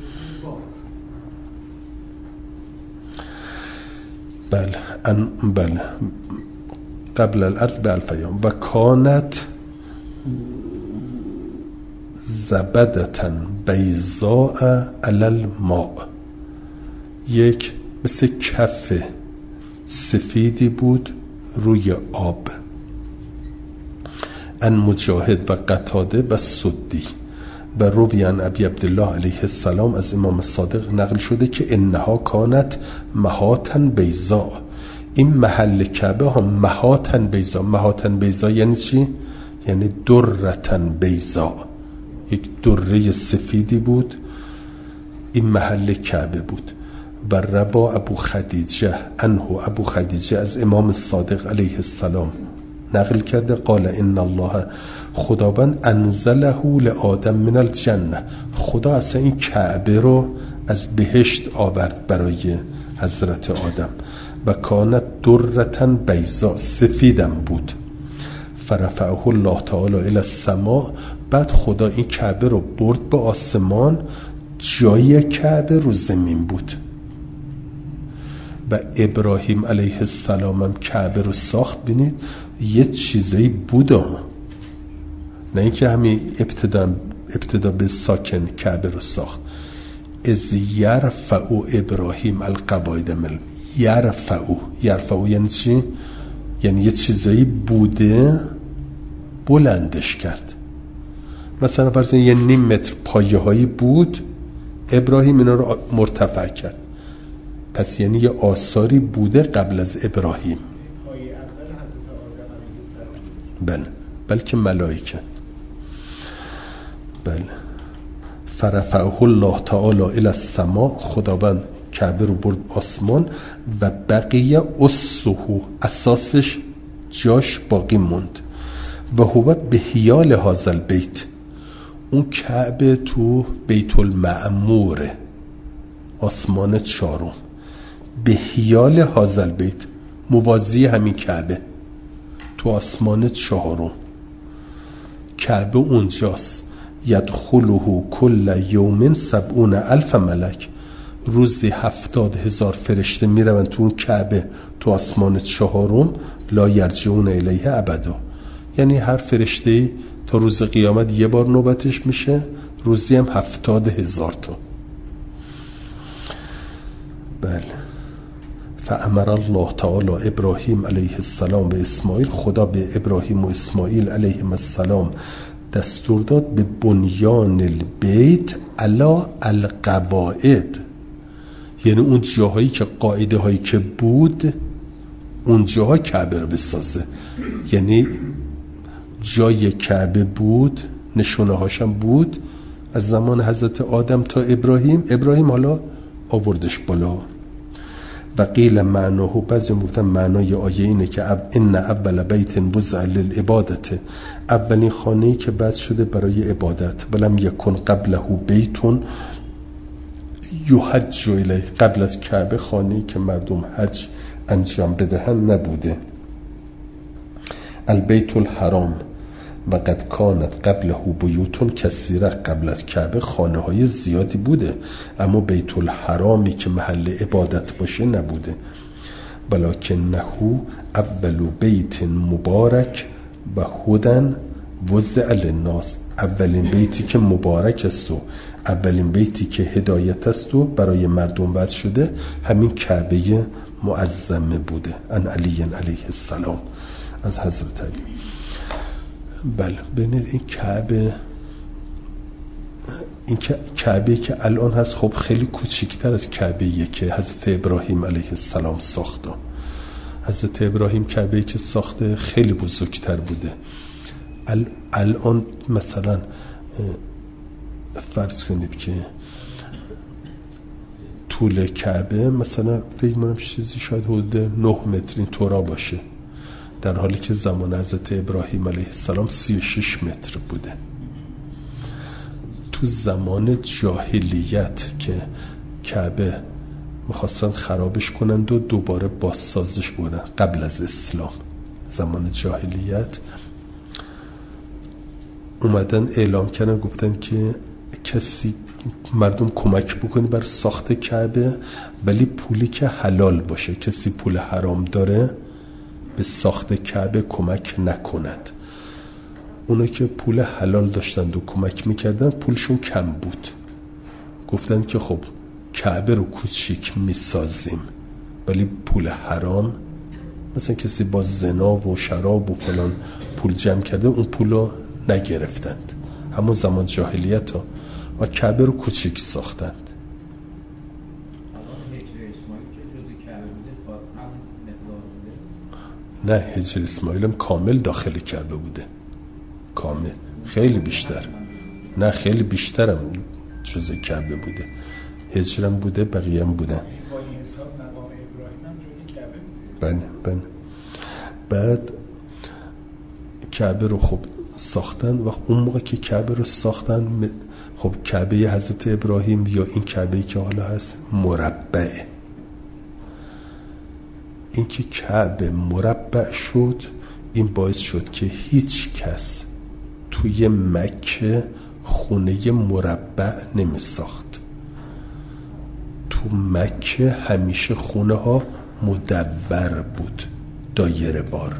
Speaker 1: بله قبل الارض به الفیام و کانت زبدتن بیضاء علی الماء، یک مثل کف سفیدی بود روی آب. ان مجاهد و قتاده و سدی و روی عن ابی عبدالله علیه السلام از امام صادق نقل شده که انها کانت مهاتن بیضاء، این محل کعبه ها مهاتن بیضاء. مهاتن بیضاء یعنی چی؟ یعنی درتن بیضاء، یک دره سفیدی بود، این محل کعبه بود. و روا ابو خدیجه عنه، ابو خدیجه از امام صادق علیه السلام نقل کرده قال ان الله، خداوند انزله لآدم من الجنه، خدا اصلا این کعبه رو از بهشت آورد برای حضرت آدم. و کانت درتن بیضاء، سفیدم بود. فرفعه الله تعالی الی السماء، بعد خدا این کعبه رو برد به آسمان جای کعبه رو زمین بود و ابراهیم علیه السلام هم کعبه رو ساخت. بینید یه چیزایی بود، نه اینکه همین ابتدا به ساکن کعبه رو ساخت. از یرفع ابراهیم القواعد من یرفع یعنی چی؟ یعنی یه چیزایی بوده بلندش کرد. مثلا فرض یه نیم متر پایه هایی بود، ابراهیم اینا رو مرتفع کرد. پس یعنی یه آثاری بوده قبل از ابراهیم.
Speaker 3: پایه اول حضرت آدم علیه السلام.
Speaker 1: بلکه ملائکه. بله. فرفعه الله تعالی الی السماء، خداوند کعبه رو برد آسمان و بقیه اسسه، اساسش جاش باقی موند. و هو به حیال هذا البیت، اون کعبه تو بیت المعموره، آسمان چهارم. به حیال هذا البیت، موازی همین کعبه تو آسمان چهارم کعبه اونجاست. یدخله کل یوم 70,000 ملک، روزی 70,000 فرشته میرون تو اون کعبه تو آسمان چهارم. لا یرجعون الیه ابدا، یعنی هر فرشته تا روز قیامت یه بار نوبتش میشه، روزی هم 70,000 تا. بله. فامر الله تعالی ابراهیم علیه السلام و اسماعیل، خدا به ابراهیم و اسماعیل علیهم السلام دستور داد به بنیان البیت علی القواعد، یعنی اون جاهایی که قاعده هایی که بود اون جاها کعبه رو بسازه. یعنی جای کعبه بود، نشونه هاشم بود از زمان حضرت آدم تا ابراهیم حالا آوردش بالا. و قیل معناه، بعضی گفتن معنای آیه اینه که ان اول بیت وضع للعبادت، اولین خانه‌ای که بس شده برای عبادت. ولم یکن قبله بیت یحج الیه، قبل از کعبه خانه‌ای که مردم حج انجام بدهن نبوده. البیت الحرام و قد کانت قبله بیوتون کثیره، قبل از کعبه خانه های زیادی بوده، اما بیت الحرامی که محل عبادت باشه نبوده. ولکنه اول بیت مبارک و هدن وضع للناس، اولین بیتی که مبارک است و اولین بیتی که هدایت است و برای مردم وضع شده همین کعبه معظمه بوده. ان علی علیه السلام، از حضرت علی. بله. ببینید این کعبه که الان هست خب خیلی کوچکتر از کعبه‌ایه که حضرت ابراهیم علیه السلام ساخته. حضرت ابراهیم کعبه‌ای که ساخته خیلی بزرگتر بوده. الان مثلا فرض کنید که طول کعبه مثلا فکر کنم چیزی شاید حدود 9 متر این طورا باشه، در حالی که زمان حضرت ابراهیم علیه السلام 36 متر بوده. تو زمان جاهلیت که کعبه میخواستن خرابش کنند و دوباره بازسازش بودن، قبل از اسلام، زمان جاهلیت اومدن اعلام کردن، گفتن که کسی مردم کمک بکنی بر ساخت کعبه، ولی پولی که حلال باشه، کسی پول حرام داره به ساخت کعبه کمک نکند. اونا که پول حلال داشتند و کمک میکردن پولشون کم بود، گفتن که خب کعبه رو کوچیک میسازیم ولی پول حرام، مثلا کسی با زنا و شراب و فلان پول جمع کرده، اون پول رو نگرفتند همون زمان جاهلیت ها و کعبه رو کوچیک ساختند. نه، هجر اسماعیل هم کامل داخل کعبه بوده، کامل، خیلی بیشتر، نه خیلی بیشترم جزء کعبه بوده، هجرم بوده، بقیه هم بودن. بله. بعد کعبه رو خب ساختن و اون موقع که کعبه رو ساختن، خب کعبه حضرت ابراهیم یا این کعبه‌ای که حالا هست مربعه. این که کعبه مربع شد، این باعث شد که هیچ کس توی مکه خونه مربع نمی ساخت. تو مکه همیشه خونه ها مدور بود، دایره وار،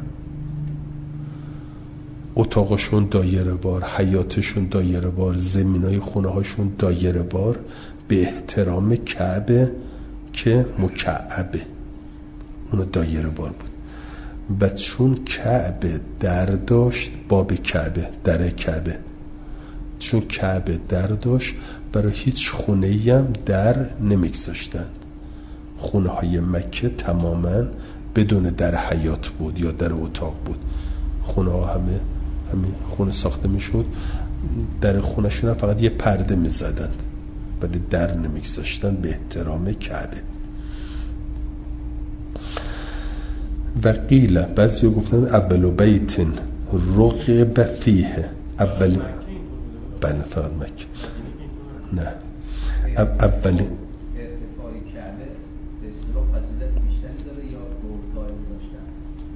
Speaker 1: اتاقشون دایره وار، حیاتشون دایره وار، زمینای خونه هاشون دایره وار، به احترام کعبه که مکعبه، اون دایره وار بود. و چون کعبه در داشت، باب کعبه، در کعبه، چون کعبه در داشت، برای هیچ خونه‌ای هم در نمیگذاشتند. خونه های مکه تماما بدون در حیات بود یا در اتاق بود. خونه ها همین خونه ساخته میشد، در خونه شون فقط یه پرده میزدند ولی در نمیگذاشتند به احترام کعبه. و قیل، بعضی گفتند اول بیت رغب فیه، اولین، بله فقط مکه، نه اولین
Speaker 4: ارتفاع کعبه به اصطلاح فضیلت بیشتری داره یا دائم داشتن؟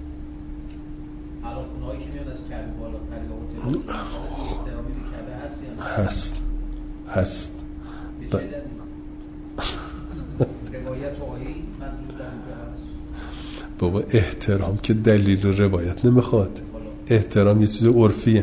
Speaker 4: الان اونایی که میاد از کعبه بالاتر یا احترامی به کعبه هست یا نه؟
Speaker 1: هست
Speaker 4: روایت و آیه‌ای منظور در اینجا هست؟
Speaker 1: بابا احترام که دلیل و روایت نمیخواد، احترام یه چیز عرفیه.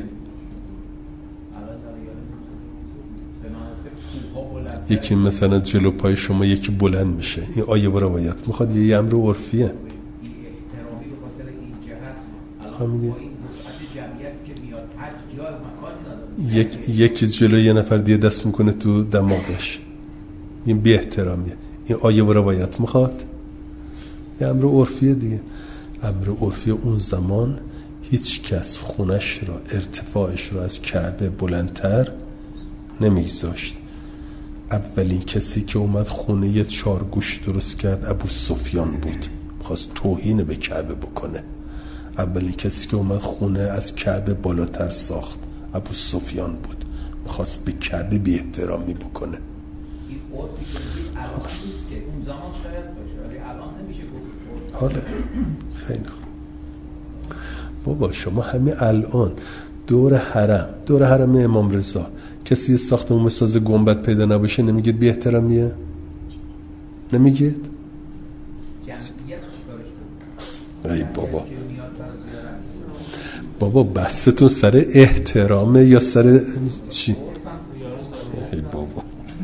Speaker 1: یکی مثلا جلو پای شما یکی بلند میشه، این آیه و روایت میخواد، یه امر عرفیه.
Speaker 4: احترامی به خاطر این جهت الان با این وسعت جمعیتی که میاد حج جای مکانی نداره،
Speaker 1: یکی جلو یه نفر دیگه دست میکنه تو دماغش، این بی احترامیه. این آیه و روایت میخواد، یه امر عرفیه دیگه. امر عرفی اون زمان هیچ کس خونش را، ارتفاعش را از کعبه بلندتر نمیگذاشت. اولین کسی که اومد خونه 4 گوش درست کرد ابو سفیان بود، خواست توهین به کعبه بکنه. اولین کسی که اومد خونه از کعبه بالاتر ساخت ابو سفیان بود، خواست به کعبه بی احترامی بکنه.
Speaker 4: این عرفی که الان نیست که اون زمان شاید باشه ولی الان نمیشه گفت.
Speaker 1: حالا خیلی خوب بابا، شما همین الان دور حرم امام رضا کسی یه ساختمون ساز گنبد پیدا نباشه نمیگید بی احترامیه؟ نمیگید؟ ای بابا بحثتون سر احترامه یا سر چی؟ ای بابا.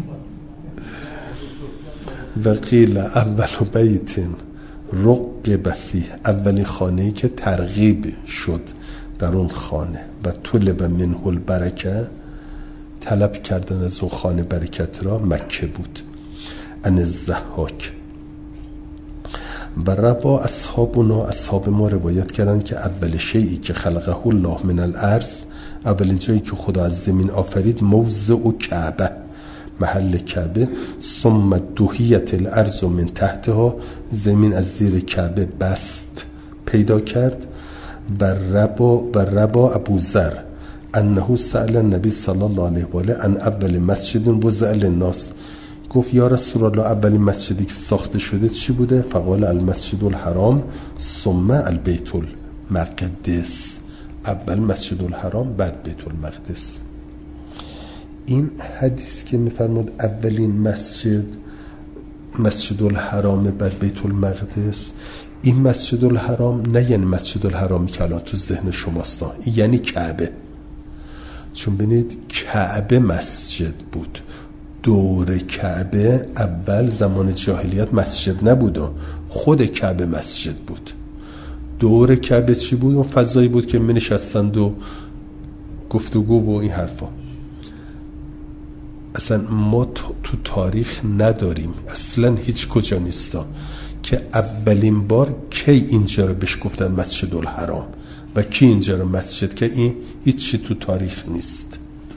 Speaker 1: و قیل اول بیت رغب فیه، اولین خانه‌ای که ترغیب شد در اون خانه و طلب منه البرکه، طلب کردن از اون خانه برکت را، مکه بود. ان الضحاک و روا اصحاب ما روایت کردن که اول شیئی که خلقه الله من الارض، اولین جایی که خدا از زمین آفرید، موضع و کعبه، محل کعبه، ثم دهیت الارض من تحتها، زمین از زیر کعبه بست پیدا کرد. و ربا ابو ذر انه سأل النبی صلی الله علیه و آله عن اول مسجد وضع للناس، گفت یا رسول الله اولین مسجدی که ساخته شده چی بوده؟ فقال المسجد الحرام ثم البیت المقدس، اول مسجد الحرام بعد بیت المقدس. این حدیث که میفرمود اولین مسجد الحرام بعد بیت المقدس، این مسجد الحرام نه یعنی مسجد الحرامی که الان تو ذهن شماست، این یعنی کعبه. چون ببینید کعبه مسجد بود، دور کعبه اول زمان جاهلیت مسجد نبود، خود کعبه مسجد بود. دور کعبه چی بود؟ اون فضایی بود که می نشستند و گفتگو و این حرفا. اصلا ما تو تاریخ نداریم، اصلا هیچ کجا نیستا که اولین بار کی اینجا رو بهش گفتن مسجد الحرام و کی اینجا رو مسجد، که این هیچی تو تاریخ نیست.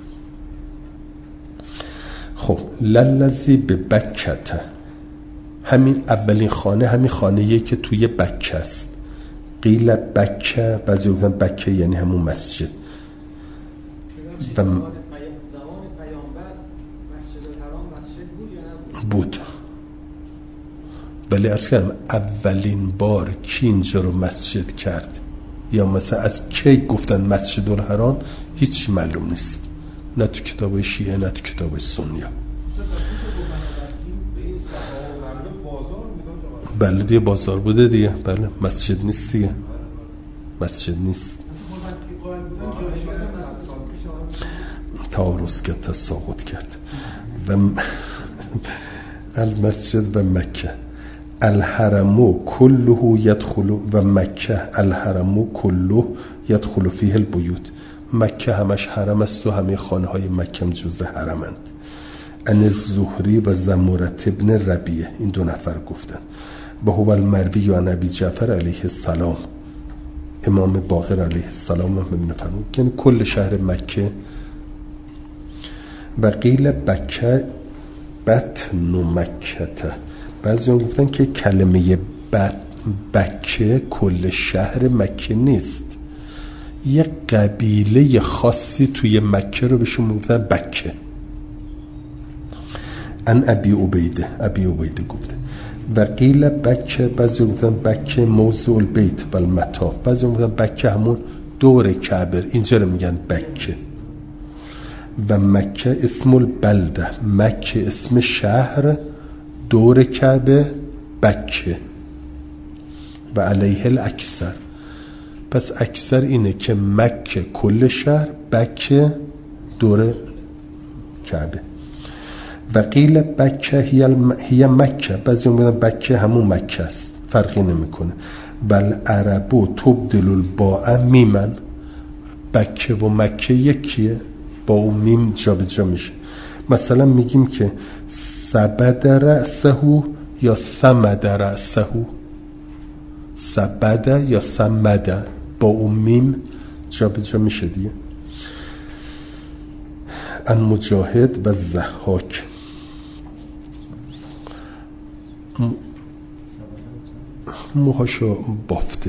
Speaker 1: خب للذی به بکته، همین اولین خانه همین خانه‌ایه که توی بکه است. قیل بکه، بعضی گفتن بکه یعنی همون مسجد. و
Speaker 5: زمان پیامبر مسجد الحرام مسجد بود یا نبود؟
Speaker 1: بود. ولی عرض کردم اولین بار کی اینجا رو مسجد کرد یا مثلا از کی گفتن مسجد الحرام هیچ معلوم نیست، نه تو کتاب شیعه نه تو کتاب سنی.
Speaker 3: به این صحابه
Speaker 1: بله دیگه بازار بوده دیگه. بله مسجد نیست دیگه، مسجد نیست. تعارض کرد، تساقط کرد. و المسجد و مکه الحرم كله يدخل و مکه الحرم كله يدخل فيه البيوت. مکه همش حرم است و همه خانه های مکه جزء حرمند. ان الزهری و زمورت ابن ربیعه این دو نفر گفتن. به هو المروی عن ابی جعفر علیه السلام، امام باقر علیه السلام هم میفرمود که کل شهر مکه. و قیل بکه بطن مکه، بعضی هم گفتن که کلمه بکه کل شهر مکه نیست، یه قبیله خاصی توی مکه رو بهشون میگفتن بکه. ان ابی عبیده گفته. و قیل بکه، بعضی گفتن بکه موضوع البیت و المطاف، بعضی گفتن بکه همون دور کعبه، اینجا رو میگن بکه. و مکه اسم البلده، مکه اسم شهر، دور کعبه بکه. و علیه الاکثر، پس اکثر اینه که مکه کل شهر، بکه دور کعبه. و قیل بکه هی مکه، بعضی میگن بکه همون مکه است، فرقی نمیکنه. بل عربو تبدل الباء میمن، بکه و مکه یکیه، با اون میم جا به جا میشه. مثلا میگیم که سبد رأسه یا سمد رأسه، سبد یا سمد، با اون میم جا به جا میشه دیگه. ان مجاهد و ضحاک موهاشو بافته.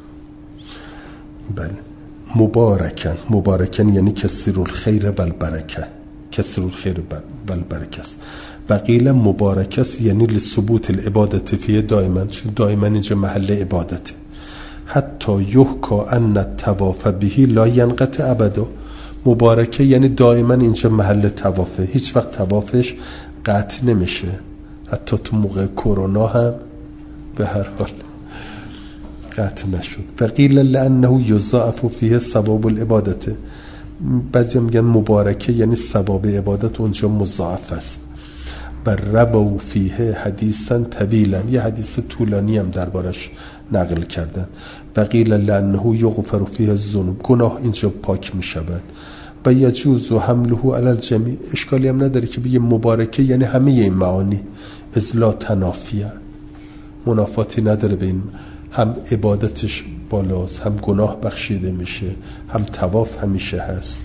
Speaker 1: بله. مبارکن یعنی کثیر الخیر و البرکه، کثیر الخیر و البرکه است. و قیل مبارک است یعنی لثبوت العبادت فیه دائما، چون دائما اینجا محل عبادته. حتی یحکا ان الطواف به لا ینقطع ابدا، مبارکه یعنی دائما اینجا محل طوافه، هیچ وقت طوافش قطع نمیشه، حتی تو موقع کرونا هم به هر حال قطع نشد. و قیل لانه یضاعف فیه ثواب العبادت، بعضی میگن مبارکه یعنی ثواب عبادت اونجا مضاعف است. و ربو فیه حدیثا طویلا، یه حدیث طولانی هم دربارش نقل کردن. و قیل لانه یغفر فیه الذنوب، گناه اینجا پاک میشود. و یجوز حمله علی الجمیع، اشکالی هم نداره که بگه مبارکه یعنی همه این معانی، از لا تنافیه، منافاتی نداره به این، هم عبادتش بالاست، هم گناه بخشیده میشه، هم طواف همیشه هست.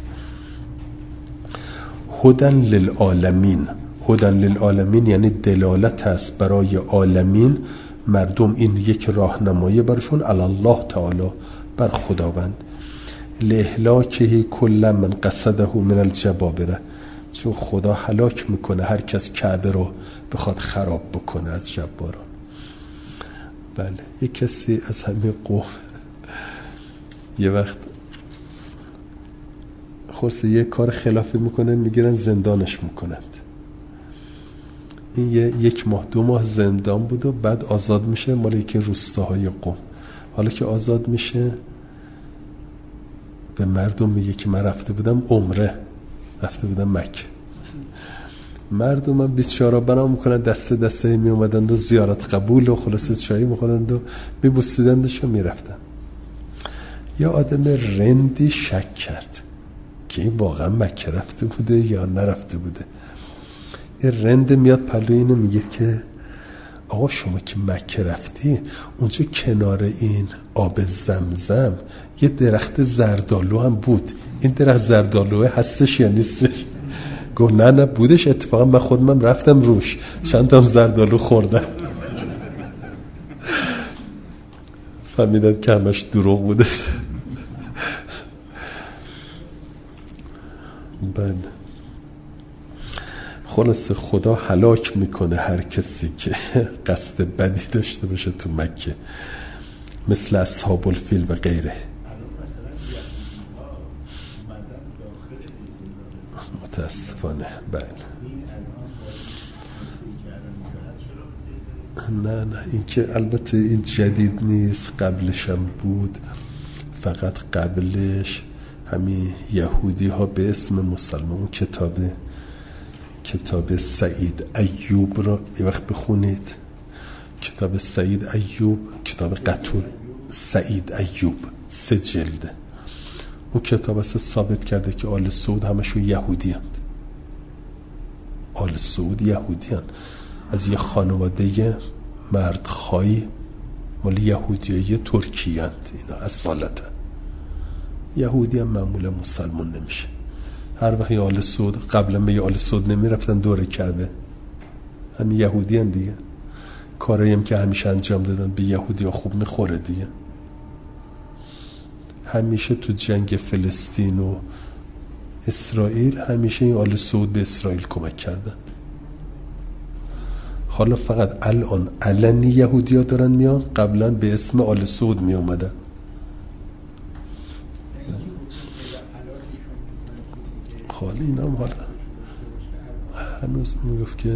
Speaker 1: هدن للعالمین، هدن للعالمین یعنی دلالت است برای عالمین، مردم، این یک راهنمایی برشون، علی الله تعالی، بر خداوند. لاهلاکه کل من قصده من الجبابره، چون خدا هلاک میکنه هر کس کعبه رو بخواد خراب بکنه از جباران. بله. یک کسی از همه قوم یه وقت خورسه یه کار خلافی میکنه، میگیرن زندانش میکنند. این یک ماه 2 ماه زندان بود و بعد آزاد میشه، مال یکی روستاهای قوم. حالا که آزاد میشه به مردم میگه که من رفته بودم عمره، رفته بودم مکه. مردم هم بیچاره بنا میکنن، دسته می اومدند و زیارت قبول و خلاصه چایی میخوردند و میبوسیدندش و میرفتن. یا آدم رندی شک کرد که این واقعا مکه رفته بوده یا نرفته بوده. یه رند میاد پلوی اینو میگه که آقا شما که مکه رفتی، اونجا کنار این آب زمزم یه درخت زردالو هم بود، این درخت زردالوه هستش یا نیستش؟ گفت نه بودش، اتفاقا من خودم رفتم روش، چند تا هم زردالو خوردم. فهمیدم که همش دروغ بوده. بله. خلاص خدا هلاک میکنه هر کسی که قصد بدی داشته باشه تو مکه، مثل اصحاب الفیل و غیره. متاسفانه. بله. نه این که البته این جدید نیست، قبلش هم بود. فقط قبلش همین یهودی ها به اسم مسلمان کتاب سعید ایوب را یه وقت بخونید. کتاب سعید ایوب، کتاب قطور سعید ایوب 3 جلده. اون کتاب است ثابت کرده که آل سعود همشون یهودی هستند. آل سعود یهودی هستند، از یه خانواده مردخایی مال یهودیای ترکیه هستند. اینا اصالتا یهودی هم معمولا مسلمان نمیشه. هر وقت آل سعود قبلا به آل سعود نمیرفتن دور کعبه، همین یهودی هستند دیگه. کاری هم که همیشه انجام دادن به یهودی ها خوب میخوره دیگه. همیشه تو جنگ فلسطین و اسرائیل همیشه این آل سعود به اسرائیل کمک کردن. حالا فقط الان علنی یهودی ها دارن میان، قبلا به اسم آل سعود می اومدن. حالا اینا هم حالا هنوز میگفت که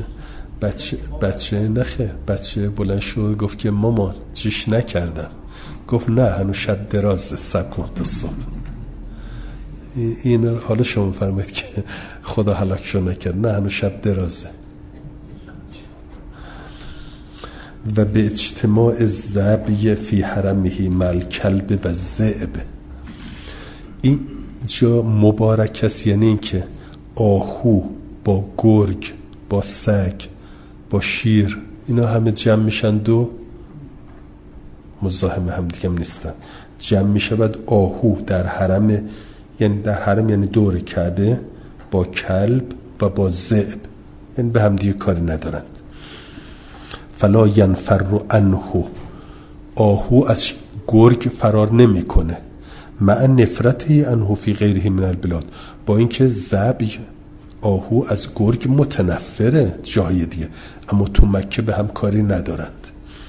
Speaker 1: بچه بلند شد گفت که مامان چیش نکردم. گفت نه هنوز شب درازه، صبر کن تا صبح. این حالا شما فرمایید که خدا هلاکشو نکرد، نه هنوز شب درازه. و به اجتماع الذئب فی حرمه مل کلب و ذئب، این جا مبارک است، یعنی این که آهو با گرگ با سگ با شیر اینا همه جمع میشن و مزاحم هم دیگه نیستن. جمع میشه بعد آهو در حرم، یعنی دور کعبه با کلب و با ذئب، یعنی به هم دیگه کاری ندارند. فلا ینفر عنه، آهو از گرگ فرار نمیکنه. مع نفرته عنه فی غیره من البلاد، با اینکه ذئب آهو از گرگ متنفره جای دیگه، اما تو مکه به هم کاری ندارند.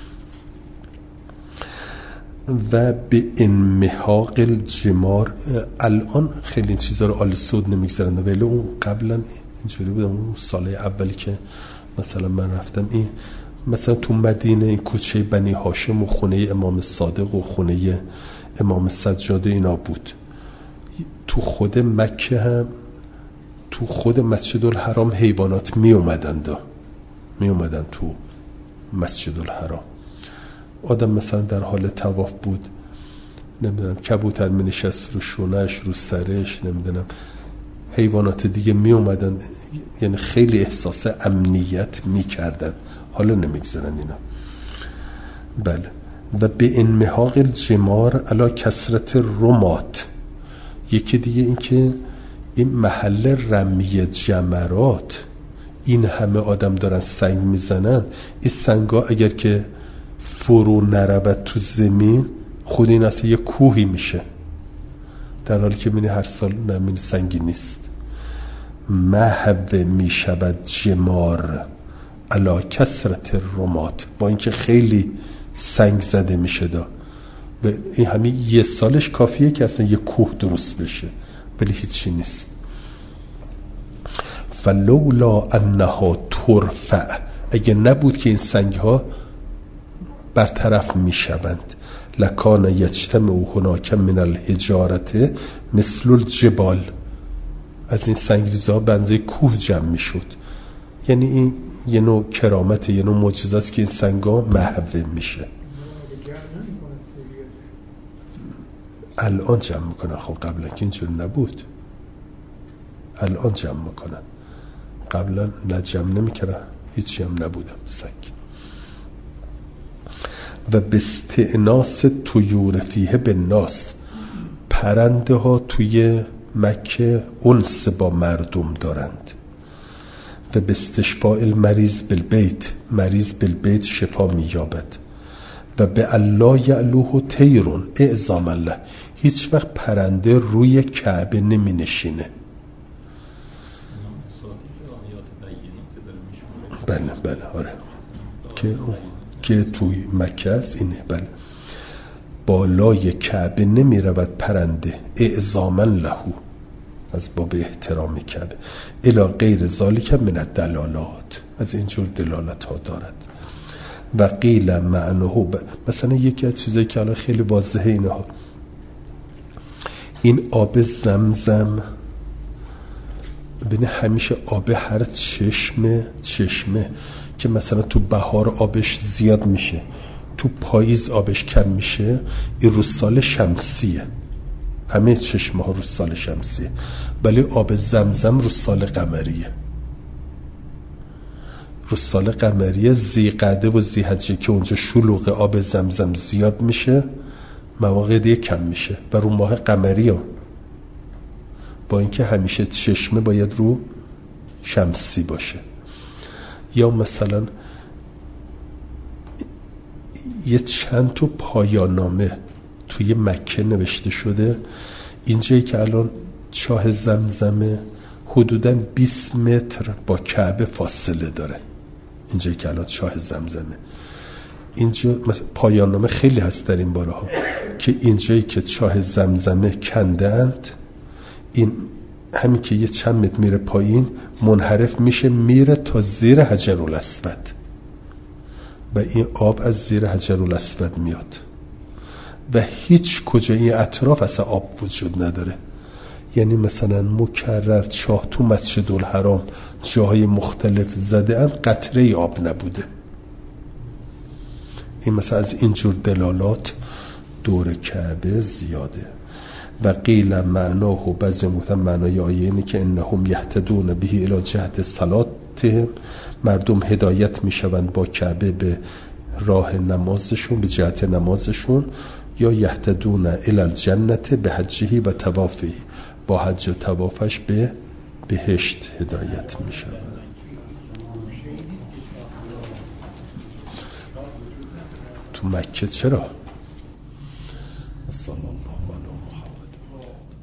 Speaker 1: و به انمحاق الجمار، الان خیلی این چیزا رو آل سعود نمیگذارن، ولی اون قبلا اینجوری بود. اون سال اولی که مثلا من رفتم، این مثلا تو مدینه این کوچه بنی هاشم و خونه امام صادق و خونه امام سجاد اینا بود. تو خود مکه هم تو خود مسجد الحرام حیوانات می اومدن تو مسجد الحرام. آدم مثلا در حال طواف بود، نمیدونم کبوتر می نشست رو شونش رو سرش، نمیدونم حیوانات دیگه می اومدن، یعنی خیلی احساس امنیت می کردن. حالا نمیگذارن اینا. بله. و به انمحاق الجمار علی کثرت رمات، یکی دیگه این که این محل رمی جمرات، این همه آدم دارن سنگ میزنن، این سنگا اگر که فرو نرود تو زمین، خود این اصلا یه کوهی میشه، در حالی که هر سال نمین سنگی نیست. محو میشود جمار علی کثرت رمات، با اینکه خیلی سنگ زده میشه و این همین یه سالش کافیه که اصلا یه کوه درست بشه، ولی هیچی نیست. فلولا انها ترفع، اگه نبود که این سنگ ها برطرف میشوند، لکان یجتمع هناک من الحجارت مثل الجبال، از این سنگریزها بنزه کوه جمع میشد. یعنی این یه نوع کرامت، یه نوع معجزه است که این سنگا محو میشه. الان جمع میکنن، خب قبلا که اینجور نبود، الان جمع میکنن، قبلا نه جمع نمیکردن، هیچی هم نبودم سنگ. و به استئناس طیور فیه بالناس، پرنده ها توی مکه انس با مردم دارند. و به استشفاء المریض بالبیت، مریض بالبیت شفا مییابد. و به الله یعلوه طیرون اعظام الله، هیچ وقت پرنده روی کعبه نمی نشینه. بله آره که توی مکه است اینه. بله بالای کعبه نمی رود پرنده، اعظاما لهو، از باب احترام کعبه. الی غیر ذالک من الدلالات، از اینجور دلالت ها دارد. و قیل معناه مثلا یکی از چیزایی که الان خیلی واضحه اینها، این آب زمزم ببینه همیشه آب هر چشمه که مثلا تو بهار آبش زیاد میشه، تو پاییز آبش کم میشه، این رو سال شمسیه، همه چشمه ها رو سال شمسیه، ولی آب زمزم رو سال قمریه. رو سال قمریه ذیقعده و ذیحجه که اونجا شلوغ آب زمزم زیاد میشه، مواقع دیگه کم میشه، و رو ماه قمری ها، با اینکه همیشه چشمه باید رو شمسی باشه. یا مثلا یه چند تا پایانامه توی مکه نوشته شده، اینجایی که الان چاه زمزمه حدوداً 20 متر با کعبه فاصله داره، اینجایی که الان چاه زمزمه، اینجا مثلا پایانامه خیلی هست در این باره ها که اینجایی که چاه زمزمه کندند، این همین که یه چند متر میره پایین منحرف میشه میره تا زیر حجرالاسود و این آب از زیر حجرالاسود میاد و هیچ کجا این اطراف اصلا آب وجود نداره. یعنی مثلا مکرر چاه تو مسجد الحرام جاهای مختلف زده اند، قطره آب نبوده. این مثلا از اینجور دلالات دور کعبه زیاده. و قیل معناه و بعضی مختلف معنای آیه اینه که انهم یهتدون به الی جهت صلاتهم، مردم هدایت میشوند با کعبه به راه نمازشون، به جهت نمازشون، یا یهتدون الی الجنت به حجه و طوافه، با حج و طوافش به بهشت هدایت میشوند. تو مکه چرا؟ صلی الله علیه و محمد.